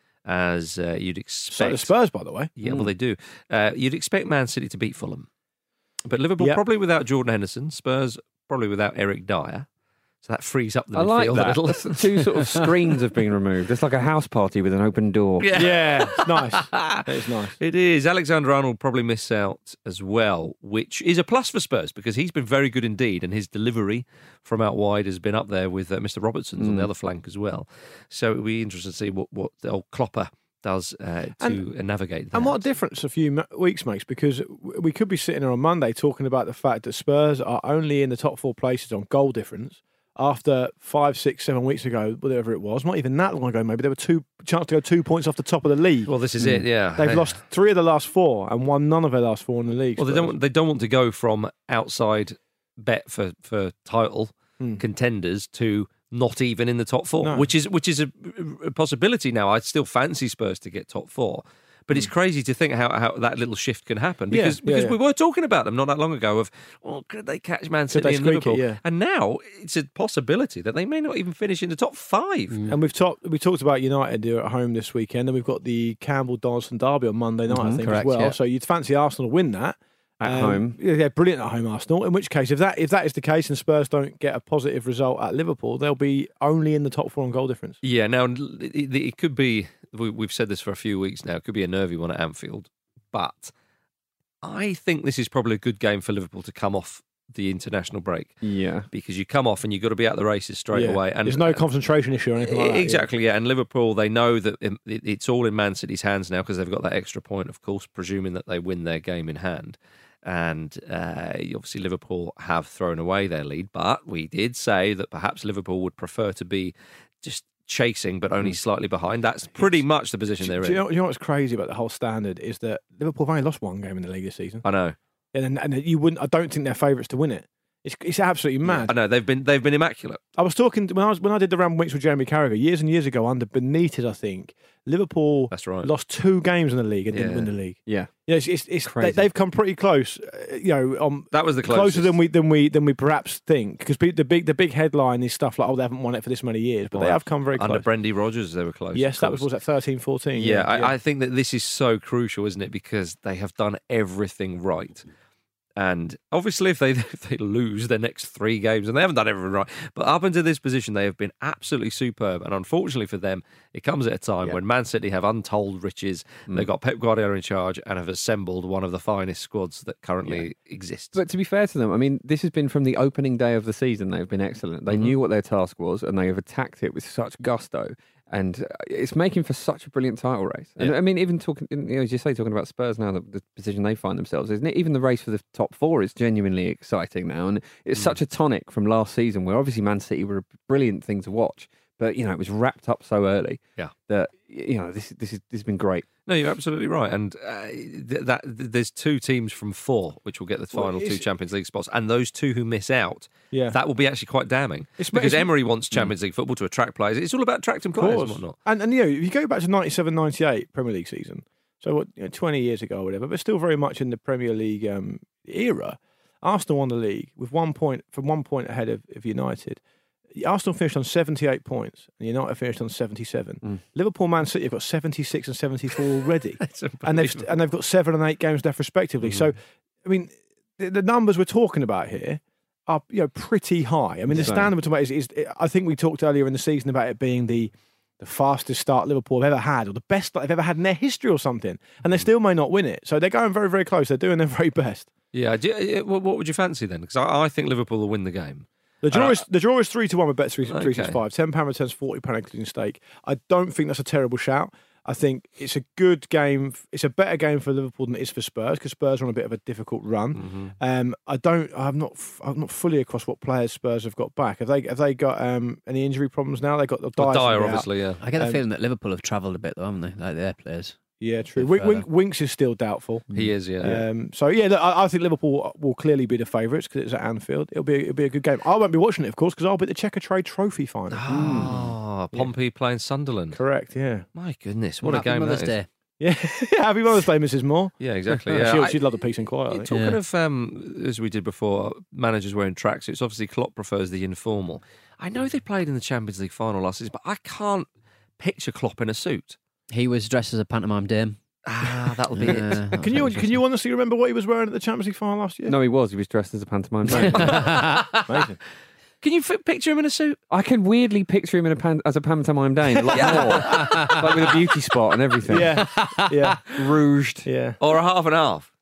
as uh, you'd So expect. the Spurs, by the way. Yeah, well, they do. Uh, you'd expect Man City to beat Fulham. But Liverpool Yep. probably without Jordan Henderson. Spurs probably without Eric Dyer. So that frees up the I like midfield a that. little. That's- Two sort of screens have been removed. It's like a house party with an open door. Yeah. Yeah, it's nice. It's nice. It is. Alexander Arnold probably miss out as well, which is a plus for Spurs because he's been very good indeed, and his delivery from out wide has been up there with uh, Mister Robertson's on the other flank as well. So it'll be interesting to see what, what the old Klopper does uh, to And- navigate that. And what a difference a few m- weeks makes, because w- we could be sitting here on Monday talking about the fact that Spurs are only in the top four places on goal difference after five, six, seven weeks ago, whatever it was, not even that long ago, maybe, there were two chance to go two points off the top of the league. Well, this is it, yeah. They've They- lost three of the last four and won none of their last four in the league. Well, they Spurs. don't. They don't want to go from outside bet for, for title Hmm. contenders to not even in the top four, No. which is which is a, a possibility now. I still fancy Spurs to get top four, but it's crazy to think how, how that little shift can happen Hmm. Yeah, because yeah, because yeah. we were talking about them not that long ago of, well, could they catch Man Could they City and squeak it, Liverpool? yeah. And now it's a possibility that they may not even finish in the top five. And we've talked we talked about United who are at home this weekend, and we've got the Campbell Donaldson derby on Monday night, I Mhm, think, correct, as well. yeah. So you'd fancy Arsenal to win that. At Um, home. Yeah, they're brilliant at home, Arsenal. In which case, if that if that is the case and Spurs don't get a positive result at Liverpool, they'll be only in the top four on goal difference. Yeah, now it, it could be, we- we've said this for a few weeks now, it could be a nervy one at Anfield, but I think this is probably a good game for Liverpool to come off the international break Yeah. because you come off and you've got to be out the races straight Yeah. away. And There's no concentration issue or anything like that. yeah. Exactly, yeah. And Liverpool, they know that it- it's all in Man City's hands now because they've got that extra point, of course, presuming that they win their game in hand. And uh, obviously, Liverpool have thrown away their lead, but we did say that perhaps Liverpool would prefer to be just chasing, but only slightly behind. That's pretty much the position they're Do you, in. know, you know what's crazy about the whole standard is that Liverpool have only lost one game in the league this season, I know. and and you wouldn't. I don't think they're favourites to win it. It's it's absolutely mad. I know they've been they've been immaculate. I was talking when I was when I did the Ramble Weeks with Jeremy Carragher years and years ago under Benitez. I think Liverpool That's right. lost two games in the league and didn't Yeah. win the league. Yeah. Yeah, it's, it's, it's they, Crazy. they've come pretty close. uh, You know, um, That was the closer closest. than we than we than we perhaps think. Because the big the big headline is stuff like, oh, they haven't won it for this many years, but they Well, have come very Under close. Brendy Rodgers, they were close. Yes, of that was course. was that thirteen fourteen. Yeah, I, I think that this is so crucial, isn't it? Because they have done everything right. And obviously, if they if they lose their next three games, and they haven't done everything right, but up until this position, they have been absolutely superb. And unfortunately for them, it comes at a time Yeah. when Man City have untold riches. Mm. They've got Pep Guardiola in charge and have assembled one of the finest squads that currently exists. But to be fair to them, I mean, this has been from the opening day of the season. They've been excellent. They Mm-hmm. knew what their task was, and they have attacked it with such gusto. And uh, it's making for such a brilliant title race. And Yeah. I mean, even talking, you know, as you say, talking about Spurs now, the, the position they find themselves, isn't it? Even the race for the top four is genuinely exciting now, and it's Mm. such a tonic from last season, where obviously Man City were a brilliant thing to watch, but you know, it was wrapped up so early. Yeah. That you know, this this is this has been great. No, you're absolutely right. And uh, th- that th- there's two teams from four which will get the Well, final two it's- Champions League spots, and those two who miss out, Yeah. that will be actually quite damning. It's- because it's- Emery wants Champions League football to attract players. It's all about attracting Of players course. and whatnot. And, and you know, if you go back to ninety-seven ninety-eight Premier League season, so what, you know, twenty years ago or whatever, but still very much in the Premier League um, era, Arsenal won the league with one point from one point ahead of, of United. Arsenal finished on seventy-eight points and United finished on seventy-seven. Mm. Liverpool, Man City have got seventy-six and seventy-four already. It's and they've unbelievable. and they've got seven and eight games left respectively. So, I mean, the, the numbers we're talking about here are, you know, pretty high. I mean, the Insane. standard we're talking about is, is I think we talked earlier in the season about it being the the fastest start Liverpool have ever had, or the best start they've ever had in their history, or something. And they still may not win it. So they're going very, very close. They're doing their very best. Yeah. Do you, uh, what what would you fancy then? Because I, I think Liverpool will win the game. The draw Uh, is the draw is three to one with Bet three Okay. six five. Ten pound returns forty pound including stake. I don't think that's a terrible shout. I think it's a good game. It's a better game for Liverpool than it is for Spurs because Spurs are on a bit of a difficult run. Mm-hmm. Um, I don't. I'm not. I'm not fully across what players Spurs have got back. Have they? Have they got um, any injury problems now? They got the Well, Dyer, Dyer, out. obviously, yeah. I get the Um, feeling that Liverpool have travelled a bit, though, haven't they? Like their players. Yeah, true. bit Wink, Wink, further. Winks is still doubtful. He is, yeah. Um, so yeah, look, I, I think Liverpool will clearly be the favourites because it's at Anfield. It'll be it'll be a good game. I won't be watching it, of course, because I'll be at the Checker Trade Trophy final. Ah, Pompey playing Sunderland. Correct. Yeah. My goodness, what Happy a game Mother's that is. Day. Yeah. Happy Mother's Day, Missus Moore. Yeah, exactly. Yeah, Yeah, she'll, I- she'd love the peace and quiet. I think. Talking Yeah. of, um, as we did before, managers wearing tracksuits, obviously Klopp prefers the informal. I know they played in the Champions League final last season, but I can't picture Klopp in a suit. He was dressed as a pantomime dame. Ah, that'll be Yeah, it. that was Can you interesting. can you honestly remember what he was wearing at the Champions League final last year? No, he was. He was dressed as a pantomime. dame. Amazing. Can you f- picture him in a suit? I can weirdly picture him in a pan- as a pantomime dame, a lot more, like with a beauty spot and everything. Yeah. Yeah. rouged. Yeah. Or a half and half?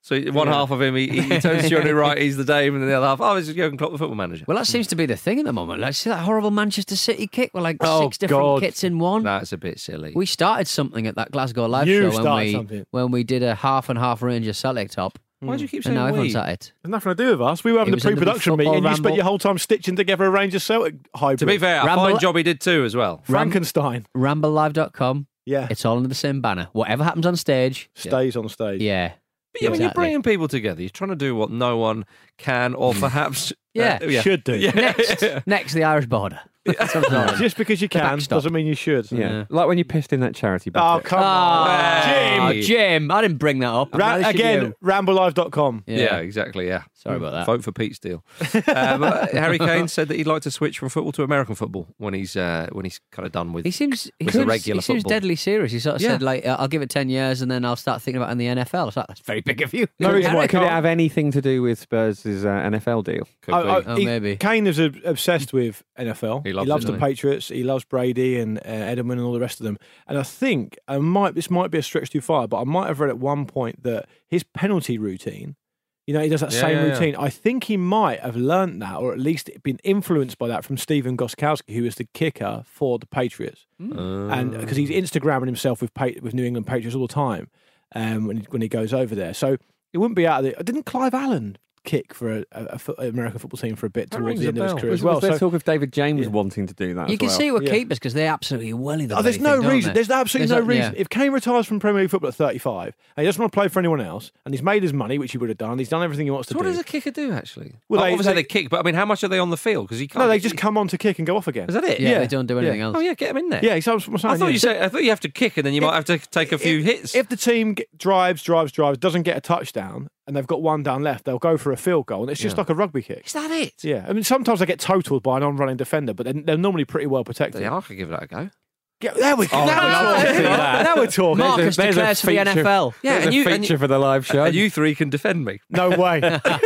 So one Yeah. half of him, he, he turns to you on the right, he's the Dame, and the other half, oh, it's Jurgen Klopp, the football manager. Well, that seems to be the thing at the moment. Like, see that horrible Manchester City kick with like Oh, six different God. kits in one? That's a bit silly. We started something at that Glasgow live You show when started we something. when we did a half and half Rangers Celtic top, Why do you keep and saying now we? everyone's at it. There's nothing to do with us. We were having It a was in the pre-production football meeting. You spent ramble. your whole time stitching together a Rangers Celtic hybrid. To be fair, a Ramble- fine job he did too as well. Frankenstein. ramble live dot com. Yeah, It's all under the same banner. Whatever happens on stage, stays on stage. yeah. But yeah, when you're Exactly. bringing people together, you're trying to do what no one can or perhaps... Yeah. uh, Should do. Next, next the Irish border. That's what I'm saying. Just because you can backstop. doesn't mean you should. Yeah. Yeah. Like when you pissed in that charity Oh, bucket. come Oh, on. Hey. Jim, Jim, I didn't bring that up. Ra- Neither should again, you. ramble live dot com. Yeah. Yeah. exactly, yeah. Sorry about that. Vote for Pete Steele. um, uh, Harry Kane said that he'd like to switch from football to American football when he's uh, when he's kind of done with... He seems he With the seems, regular he seems football. deadly serious. He sort of Yeah. said like, uh, "I'll give it ten years and then I'll start thinking about it in the N F L." So that's very big of you. No reason why I Could it can't. have anything to do with Spurs' uh, N F L deal? Could I- I- be. Oh, he- maybe. Kane is ob- obsessed with N F L. He loves loves it, the doesn't he? Patriots. He loves Brady and uh, Edelman and all the rest of them. And I think I might this might be a stretch too far, but I might have read at one point that his penalty routine, you know, he does that Yeah, same yeah, yeah. routine. I think he might have learnt that, or at least been influenced by that from Steven Gostkowski, who was the kicker for the Patriots, Uh, and because he's Instagramming himself with pa- with New England Patriots all the time um, when he, when he goes over there. So it wouldn't be out of the. Didn't Clive Allen kick for a, a, a fo- American football team for a bit That towards rings the a end of his bell. career Was, as well? was there So- talk of David James Yeah. wanting to do that You as can well? see it with Yeah. keepers because they absolutely welly the Oh, there's bloody no thing, don't reason. they? There's absolutely There's no a- reason. yeah. If Kane retires from Premier League football at thirty-five and he doesn't want to play for anyone else, and he's made his money, which he would have done, he's done everything he wants to So what do. does a kicker do, actually? Well, Oh, they- obviously they- they, kick, but I mean, how much are they on the field? Because he can't... No, they just come on to kick and go off again. Is that it? Yeah, Yeah. they don't do anything Yeah. else. Oh, yeah, get him in there. Yeah, so I'm saying. I thought yeah. you said I thought you have to kick and then you might have to take a few if, hits. If the team g- drives, drives, drives, doesn't get a touchdown, and they've got one down left, they'll go for a field goal, and it's just Yeah. like a rugby kick. Is that it? Yeah, I mean, sometimes they get totaled by an on-running defender, but they're, they're normally pretty well protected. Yeah, I could give that a go. Yeah, there we go. Oh, now, I'd we're love to talking. see that. now we're talking. Marcus There's a declares for the feature- N F L. Yeah, There's and a you- and feature you- for the live show. And you three can defend me. No way.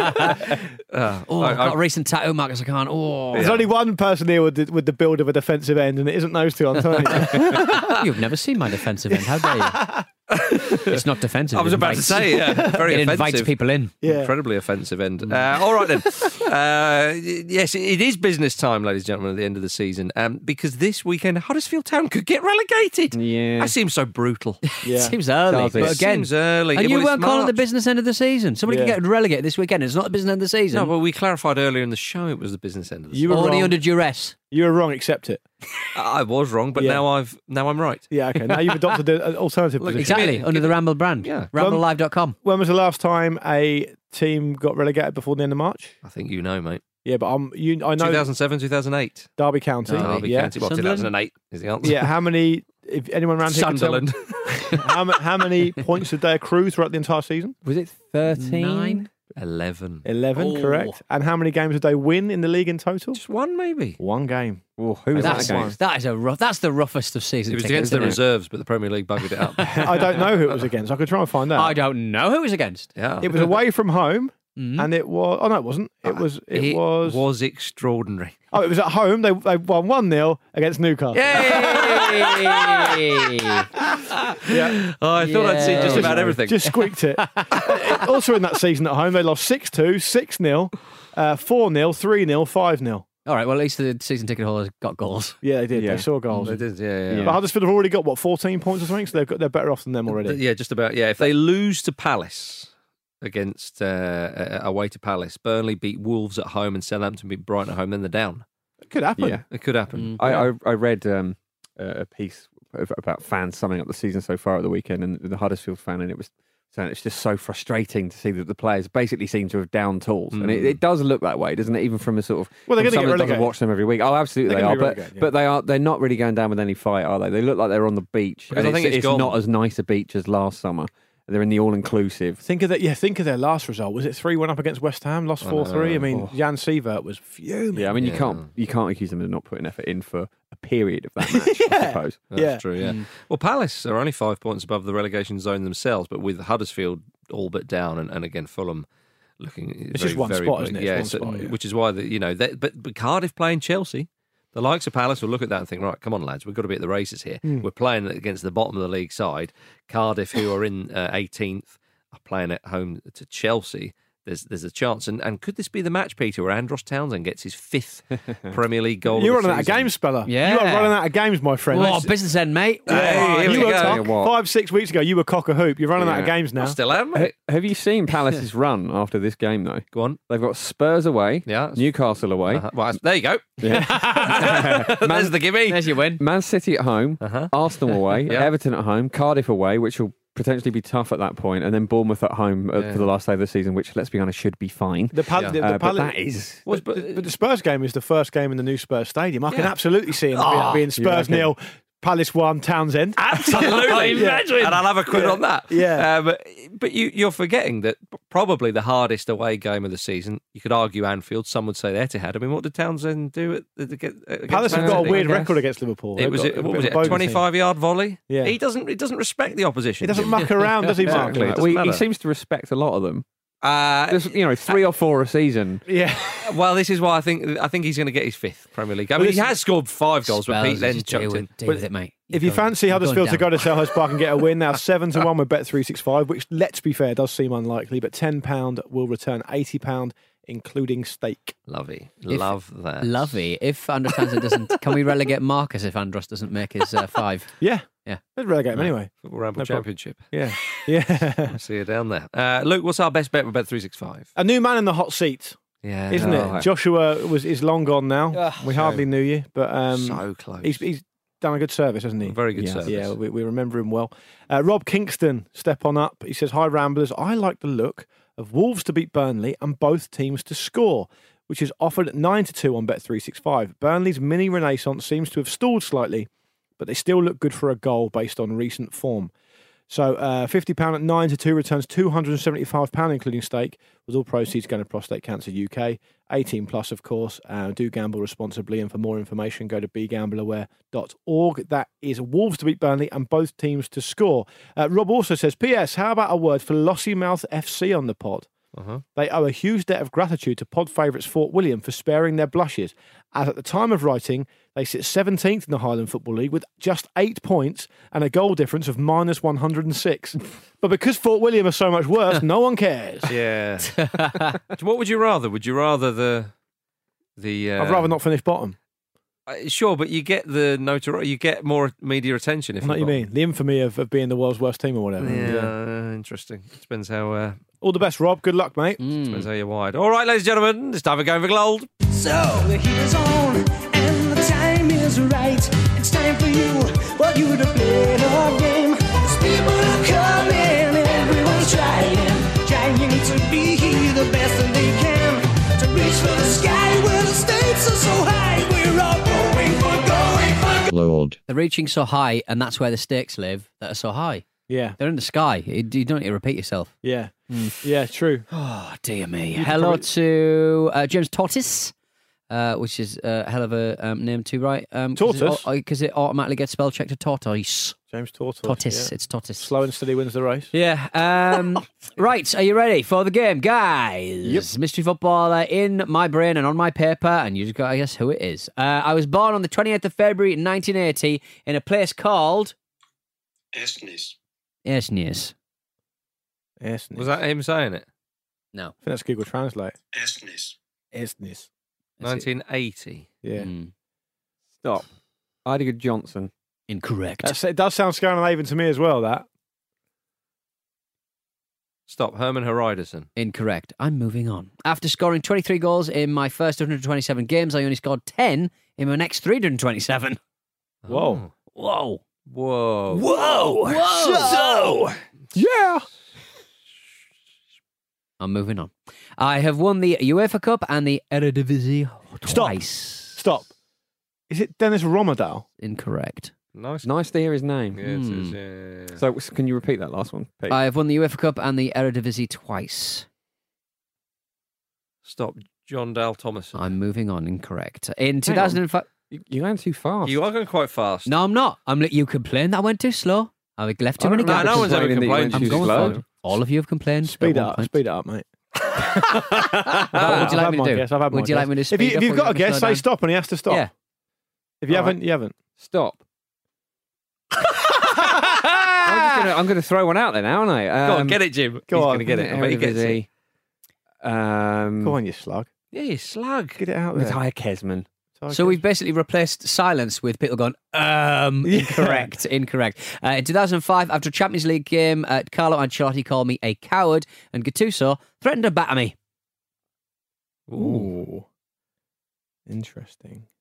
Uh, Oh, I- I've got I- a recent tattoo, Marcus. I can't. Oh, There's only one person here with the, with the build of a defensive end, and it isn't those two, I'm telling you. you've never seen my defensive end. How dare you? It's not defensive. I was it about to invites- say, yeah, very it offensive. invites people in. Yeah. Incredibly offensive end. Uh, all right then. Uh, yes, it is business time, ladies and gentlemen, at the end of the season, um, because this weekend Huddersfield Town could get relegated. Yeah. That seems so brutal. Yeah. Seems early, Does it? but It again, seems early. and Well, you it's weren't calling it the March. business end of the season. Somebody Yeah. could get relegated this weekend. It's not the business end of the season. No, but we clarified earlier in the show it was the business end of the You season. were Only wrong. under duress. You were wrong, accept it. I was wrong, but Yeah. now I've now I'm right. Yeah, okay. Now you've adopted an alternative Look, position. Exactly, under the Ramble brand. Yeah. ramble live dot com. When was the last time a team got relegated before the end of March? I think you know, mate. Yeah, but I'm you. I know two thousand seven, two thousand eight. Derby County. Derby yeah, County. Well, Sunderland? two thousand eight is the answer. yeah. How many? If anyone around here can tell me- Sunderland. how, ma- how many points did they accrue throughout the entire season? Was it thirteen? Nine. eleven. Eleven, Oh. correct. And how many games did they win in the league in total? Just one, maybe. One game. Oh, who was That's that against? that is a rough. That's the roughest of season It was tickets. against the isn't it? reserves, but the Premier League buggered it up. I don't know who it was against. I could try and find out. I don't know who it was against. Yeah. It was away from home, Mhm. and it was. Oh no, it wasn't. It was. It, was. was extraordinary. Oh, it was at home. They they won one nil against Newcastle. Yay! Yeah. Oh, I thought I'd seen just Yeah. about everything. Just squeaked it. Also in that season at home, they lost six two, six nil, uh, four nil, three nil, five nil. All right. Well, at least the season ticket holders got goals. Yeah, they did. Yeah. They saw goals. They did, yeah, yeah. But Huddersfield have already got, what, fourteen points or something? So they've got, they're better off than them already. Yeah, just about. Yeah, if they lose to Palace against uh, uh, away to Palace, Burnley beat Wolves at home and Southampton beat Brighton at home, then they're down. It could happen. Yeah. It could happen. I, I, I read um, a piece of- about fans summing up the season so far at the weekend, and the Huddersfield fan, and it was saying it's just so frustrating to see that the players basically seem to have down tools, and it, it does look that way, doesn't it? Even from a sort of Well, they're from gonna get someone that doesn't relegated. watch them every week. Oh, absolutely, They're they gonna are. be But relegated, yeah. but they are they're not really going down with any fight, are they? They look like they're on the beach, Because and I think it's, it's it's gone. not as nice a beach as last summer. They're in the all-inclusive. Think of that. Yeah, think of their last result. Was it three one up against West Ham? Lost four three. I mean, Oh. Jan Sievert was fuming. Yeah, I mean you Yeah. can't you can't accuse them of not putting effort in for a period of that match. I Yeah. suppose. That's Yeah. true, yeah. Well, Palace are only five points above the relegation zone themselves, but with Huddersfield all but down, and, and again Fulham looking. It's very, just one very spot, bleak. isn't it? It's Yeah, one so- spot, yeah. which is why the, you know. They, but, but Cardiff playing Chelsea, the likes of Palace will look at that and think, right, come on, lads, we've got to be at the races here. Hmm. We're playing against the bottom of the league side, Cardiff, who are in uh, eighteenth. are playing at home to Chelsea. There's there's a chance. And and could this be the match, Peter, where Andros Townsend gets his fifth Premier League goal? You're of the running out of season? games, Speller. Yeah. You are running out of games, my friend. Oh, business end, mate. Hey, here you we were go. top. Yeah, what? Five, six weeks ago, you were cock a hoop. You're running out of Yeah. games now. I still am, Ha- mate. Have you seen Palace's run after this game, though? Go on. They've got Spurs away, Yeah. Newcastle away, Uh-huh. Well, there you go. Yeah. There's the gimme. There's your win. Man City at home, Uh-huh. Arsenal away, Yeah. Everton at home, Cardiff away, which will potentially be tough at that point, and then Bournemouth at home uh, Yeah. for the last day of the season, which, let's be honest, should be fine. The, Pal- Yeah. the, the Uh, but Pal- that is... But, but, but the Spurs game is the first game in the new Spurs stadium. I can Yeah. absolutely see it Oh, being Spurs you reckon? nil, Palace one, Townsend. Absolutely. Imagine. And I'll have a quid Yeah. on that. Yeah. Um, but you, you're forgetting that probably the hardest away game of the season, you could argue Anfield, some would say the Etihad. I mean, what did Townsend do at, at, against Palace have Man got a City? weird I guess. record against Liverpool. It They've was, got it, a what bit was of it, a a bogus team. twenty-five yard volley? Yeah. He doesn't, he doesn't respect the opposition. He doesn't muck around, does he, Mark? Exactly. It doesn't Well, he, he matter. seems to respect a lot of them. Uh, Just, you know, three or four a season. Yeah. well, this is why I think I think he's going to get his fifth Premier League. I Well, mean, he listen- has scored five goals, but Pete Spells, then just chucked deal in. with, deal But with it, mate. If you You're fancy going- you're Huddersfield to going go down. to Selhurst Park and get a win, now seven to one with Bet three sixty-five, which, let's be fair, does seem unlikely, but ten pounds will return eighty pounds, including stake. Lovely. If- Love that. Lovely. If Andros Townsend doesn't, can we relegate Marcus if Andros doesn't make his uh, five? Yeah. Yeah. Let's relegate him anyway. Football Ramble No problem. Championship. Yeah. Yeah. I see you down there. Uh, Luke, what's our best bet with Bet three sixty-five? A new man in the hot seat, Yeah. isn't Oh, it? Joshua was is long gone now. we hardly knew you, but um, so close. he's, he's done a good service, hasn't he? Very good Yes. service. Yeah, we, we remember him well. Uh, Rob Kingston, step on up. He says, "Hi Ramblers, I like the look of Wolves to beat Burnley and both teams to score, which is offered at nine to two on Bet three sixty-five. Burnley's mini renaissance seems to have stalled slightly, but they still look good for a goal based on recent form. So uh, fifty pounds at nine to two returns two hundred seventy-five pounds, including stake, with all proceeds going to Prostate Cancer U K. eighteen plus, of course. Uh, do gamble responsibly, and for more information, go to be gamble aware dot org. That is Wolves to beat Burnley and both teams to score. Uh, Rob also says, P S, how about a word for Lossiemouth F C on the pod? Uh-huh. They owe a huge debt of gratitude to pod favourites Fort William for sparing their blushes, as at the time of writing, they sit seventeenth in the Highland Football League with just eight points and a goal difference of minus one hundred six. But because Fort William are so much worse, no one cares. Yeah. What would you rather? Would you rather the the? Uh, I'd rather not finish bottom. Uh, sure, but you get the notoriety. You get more media attention if. I know what you're you mean. The infamy of, of being the world's worst team or whatever. bottom. Yeah, Yeah. uh, interesting. It depends how. Uh, All the best, Rob. Good luck, mate. depends how you're wired. All right, ladies and gentlemen, it's time for going for gold. So the heat is on and the time is right. It's time for you, for you to play the game. As people are coming, everyone's trying, trying to be the best that they can. To reach for the sky where the stakes are so high. We're all going for, going for Gold. They're reaching so high, and that's where the stakes live that are so high. Yeah. They're in the sky. You you don't need to repeat yourself. Yeah. Yeah, true. Oh, dear me. could Hello probably- to uh, James Tortis, uh, which is uh, a hell of a um, name too, right? Um, Tortoise? Because it, automatically gets spell checked to tortoise. James Tortoise. Tortis. yeah. It's tortoise. Slow and steady wins the race. Yeah. Um, right. Are you ready for the game, guys? Yep. Mystery footballer in my brain and on my paper, and you just got to guess who it is. Uh, I was born on the twenty-eighth of February, nineteen eighty, in a place called Esnes. Esnes. Yes. Was that him saying it? No. I think that's Google Translate. Esnes. Esnes. nineteen eighty. Yeah. Mm, Stop. Idiger Johnson. incorrect. That's, it does sound Scandinavian to me as well, that. Stop. Herman Hreiderson. Incorrect. I'm moving on. After scoring twenty-three goals in my first one hundred twenty-seven games, I only scored ten in my next three hundred twenty-seven. Whoa. Whoa. Whoa. Whoa. Whoa. So, yeah. I'm moving on. I have won the UEFA Cup and the Eredivisie Stop. twice. Stop. Is it Dennis Romerdal? Incorrect. Nice. Nice to hear his name. Yeah, it is, Hmm. yeah, yeah, yeah. So, s- can you repeat that last one, Pete? I have won the UEFA Cup and the Eredivisie twice. Stop. John Dale Thomason. I'm moving on. Incorrect. In two thousand five. You- You're going too fast. You are going quite fast. No, I'm not. I'm. li- You complained that I went too slow. I left too I many don't No, gaps. no one's ever complaining that you complained. went I'm too going slow. forward. All of you have complained. Speed at it one up. point. Speed it up, mate. What would you like me to do? Guess. I've had my Would you like guess. me to If, speed you, up if or you've you got a want me to guess, slow say down? stop and he has to stop. Yeah. If you All haven't, right. you haven't. Stop. I just gonna, I'm going to throw one out there now, aren't I? Um, Go on, get it, Jim. Go He's on. going to get it. I bet he gets it. Um, Go on, you slug. Yeah, you slug. Get it out there. Matthias Kesman. So we've basically replaced silence with people going, um, incorrect, incorrect. Uh, in two thousand five, after a Champions League game, uh, Carlo Ancelotti called me a coward, and Gattuso threatened to batter me. Ooh. Interesting.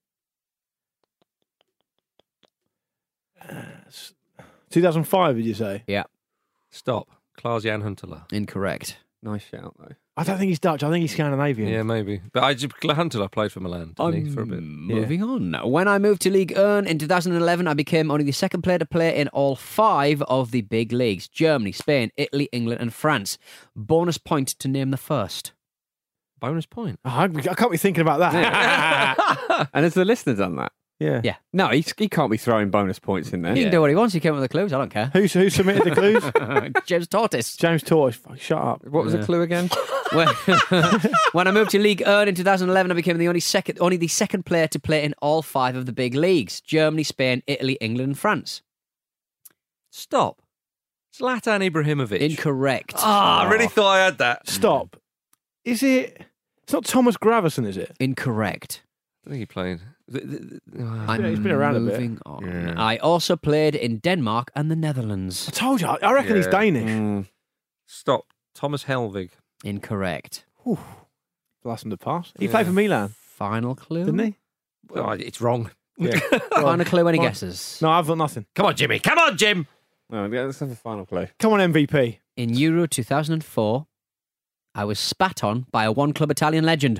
Uh, two thousand five, did you say? Yeah. Stop. Klaas-Jan Huntelaar. Incorrect. Nice shout, though. I don't think he's Dutch. I think he's Scandinavian. Yeah, maybe. But I just, Huntelaar played for Milan, didn't he, for a bit? Moving on. When I moved to Ligue one in two thousand eleven, I became only the second player to play in all five of the big leagues. Germany, Spain, Italy, England and France. Bonus point to name the first. Bonus point? Oh, I, I can't be thinking about that. And has the listener done that? Yeah. Yeah. No, he, he can't be throwing bonus points in there. He can do what he wants. He came up with the clues. I don't care. Who, who submitted the clues? James Tortoise. James Tortoise. Fuck, shut up. What was Yeah. the clue again? when, when I moved to Ligue one in two thousand eleven, I became the only second, only the second player to play in all five of the big leagues: Germany, Spain, Italy, England, and France. Stop. Zlatan Ibrahimovic. Incorrect. Ah, I really thought I had that. Stop. Is it... It's not Thomas Gravesen, is it? Incorrect. I think he played. I'm He's been around a bit. moving on. Yeah. I also played in Denmark and the Netherlands. I told you. I I reckon he's Yeah. Danish. Mm. Stop. Thomas Helvig. Incorrect. Whew. Last one to pass. He Yeah. played for Milan, Final clue. didn't he? Oh, it's wrong. Yeah. Final clue. Any Fine. guesses? No, I've got nothing. Come on, Jimmy. Come on, Jim. No, let's have a final clue. Come on, M V P. In Euro two thousand four, I was spat on by a one-club Italian legend.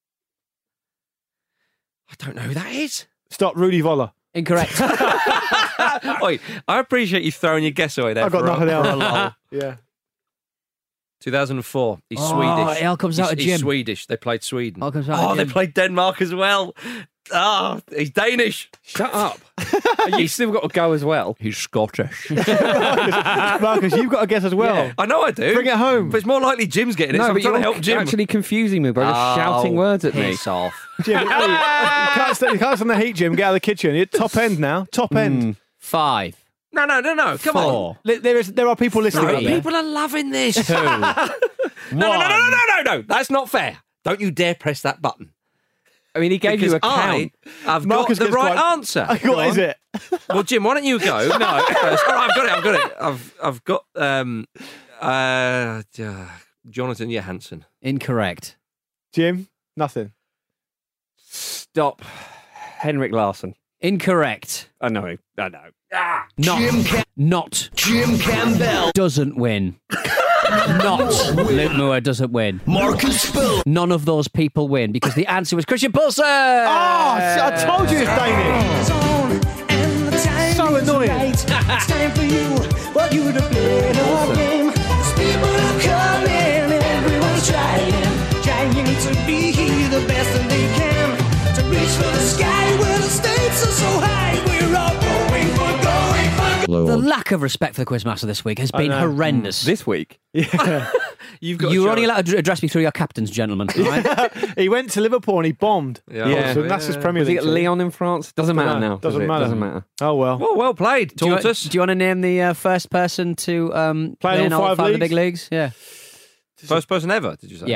I don't know who that is. Stop, Rudy Voller. Incorrect. Wait, I appreciate you throwing your guess away there. I've got for a- nothing for a else. lull. Yeah. two thousand four. He's Oh, Swedish. it all comes he's, out of he's Jim. Swedish. They played Sweden. All comes out oh, of they Jim. played Denmark as well. Oh, he's Danish. Shut up. You still got to go as well. He's Scottish. Marcus, you've got a guess as well. I know I do. Bring it home. But it's more likely Jim's getting it. so I'm but trying you're to help Jim. actually confusing me by just Oh, shouting words at me. piss off. Jim, you can't, stand, you can't stand the heat, Jim. Get out of the kitchen. You're top end now. Top end. Five. No, no, no, no. Come Four. on. Li- There, is, there are people listening. No, out there. people are loving this. Two. No, no, no, no, no, no, no. That's not fair. Don't you dare press that button. I mean, he gave Because you a count. I have Marcus got the gets right quite- answer. What is it? Well, Jim, why don't you go? No, first. Oh, I've got it. I've got it. I've I've got um, uh, uh, Jonathan Johansson. Incorrect. Jim? Nothing. Stop. Henrik Larsson. Incorrect. I know. I know. Not. Not. Jim Campbell doesn't win. Not Luke Moore doesn't win. Marcus Spill. None of those people win because the answer was Christian Pulsen. Oh, I told you it's Danish. So annoying. It's time for you, but you to play the game. There's people are coming, everyone's trying, trying to be the best that they can, to reach for the sky where the stakes are so high. We're all going for going for. The lack of respect for the Quizmaster this week has been know. horrendous. This week. Yeah. You've got. You to were show only it. allowed to address me through your captains, gentlemen. All right? He went to Liverpool and he bombed. Yeah. Yeah. So that's his Premier Was he League. at team. Lyon in France? Doesn't matter know. now. Doesn't does it? matter. Doesn't matter. Oh, well. Well, well played, do, you, Tortoise. do you want to name the uh, first person to um, Play in play in all all five five of the leagues? big leagues? Yeah. First person ever, did you say? Yeah.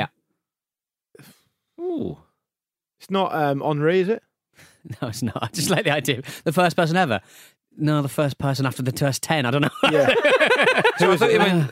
Ooh. It's not um, Henri, is it? No, it's not. I just like the idea. The first person ever. No, the first person after the first ten. I don't know. Yeah. So I thought you meant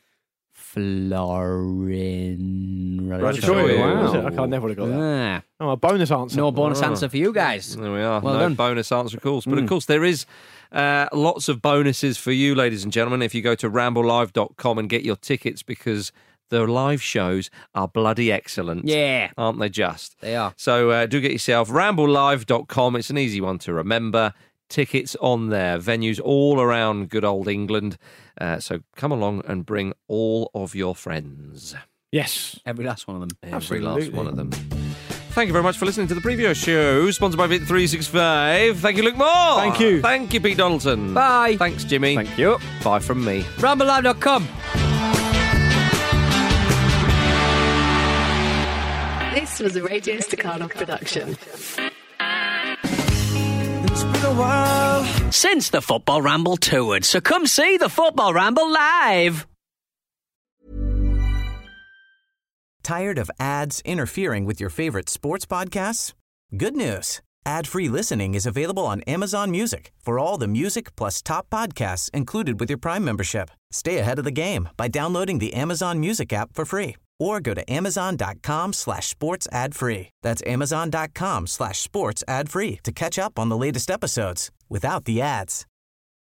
Florin. Rajoy. Wow. Was it? I can't never would have got that. Ah, Oh, a bonus answer. no bonus Oh. answer for you guys. There we are. Well no done. bonus answer, of course. But of course, there is uh, lots of bonuses for you, ladies and gentlemen, if you go to ramble live dot com and get your tickets because the live shows are bloody excellent. Yeah. Aren't they just? They are. So uh, do get yourself ramble live dot com. It's an easy one to remember. Tickets on there. Venues all around good old England. Uh, so come along and bring all of your friends. Yes. Every last one of them. Every last Absolutely. one of them. Thank you very much for listening to the previous show, sponsored by Vit three sixty-five. Thank you, Luke Moore. Thank you. Thank you, Pete Donaldson. Bye. Thanks, Jimmy. Thank you. Bye from me. ramble live dot com. This was a Radio Staccato production. It's been a while Since the Football Ramble toured, so come see the Football Ramble live. Tired of ads interfering with your favorite sports podcasts? Good news. Ad-free listening is available on Amazon Music for all the music plus top podcasts included with your Prime membership. Stay ahead of the game by downloading the Amazon Music app for free or go to amazon.com slash sports ad free. That's amazon.com slash sports ad free to catch up on the latest episodes without the ads.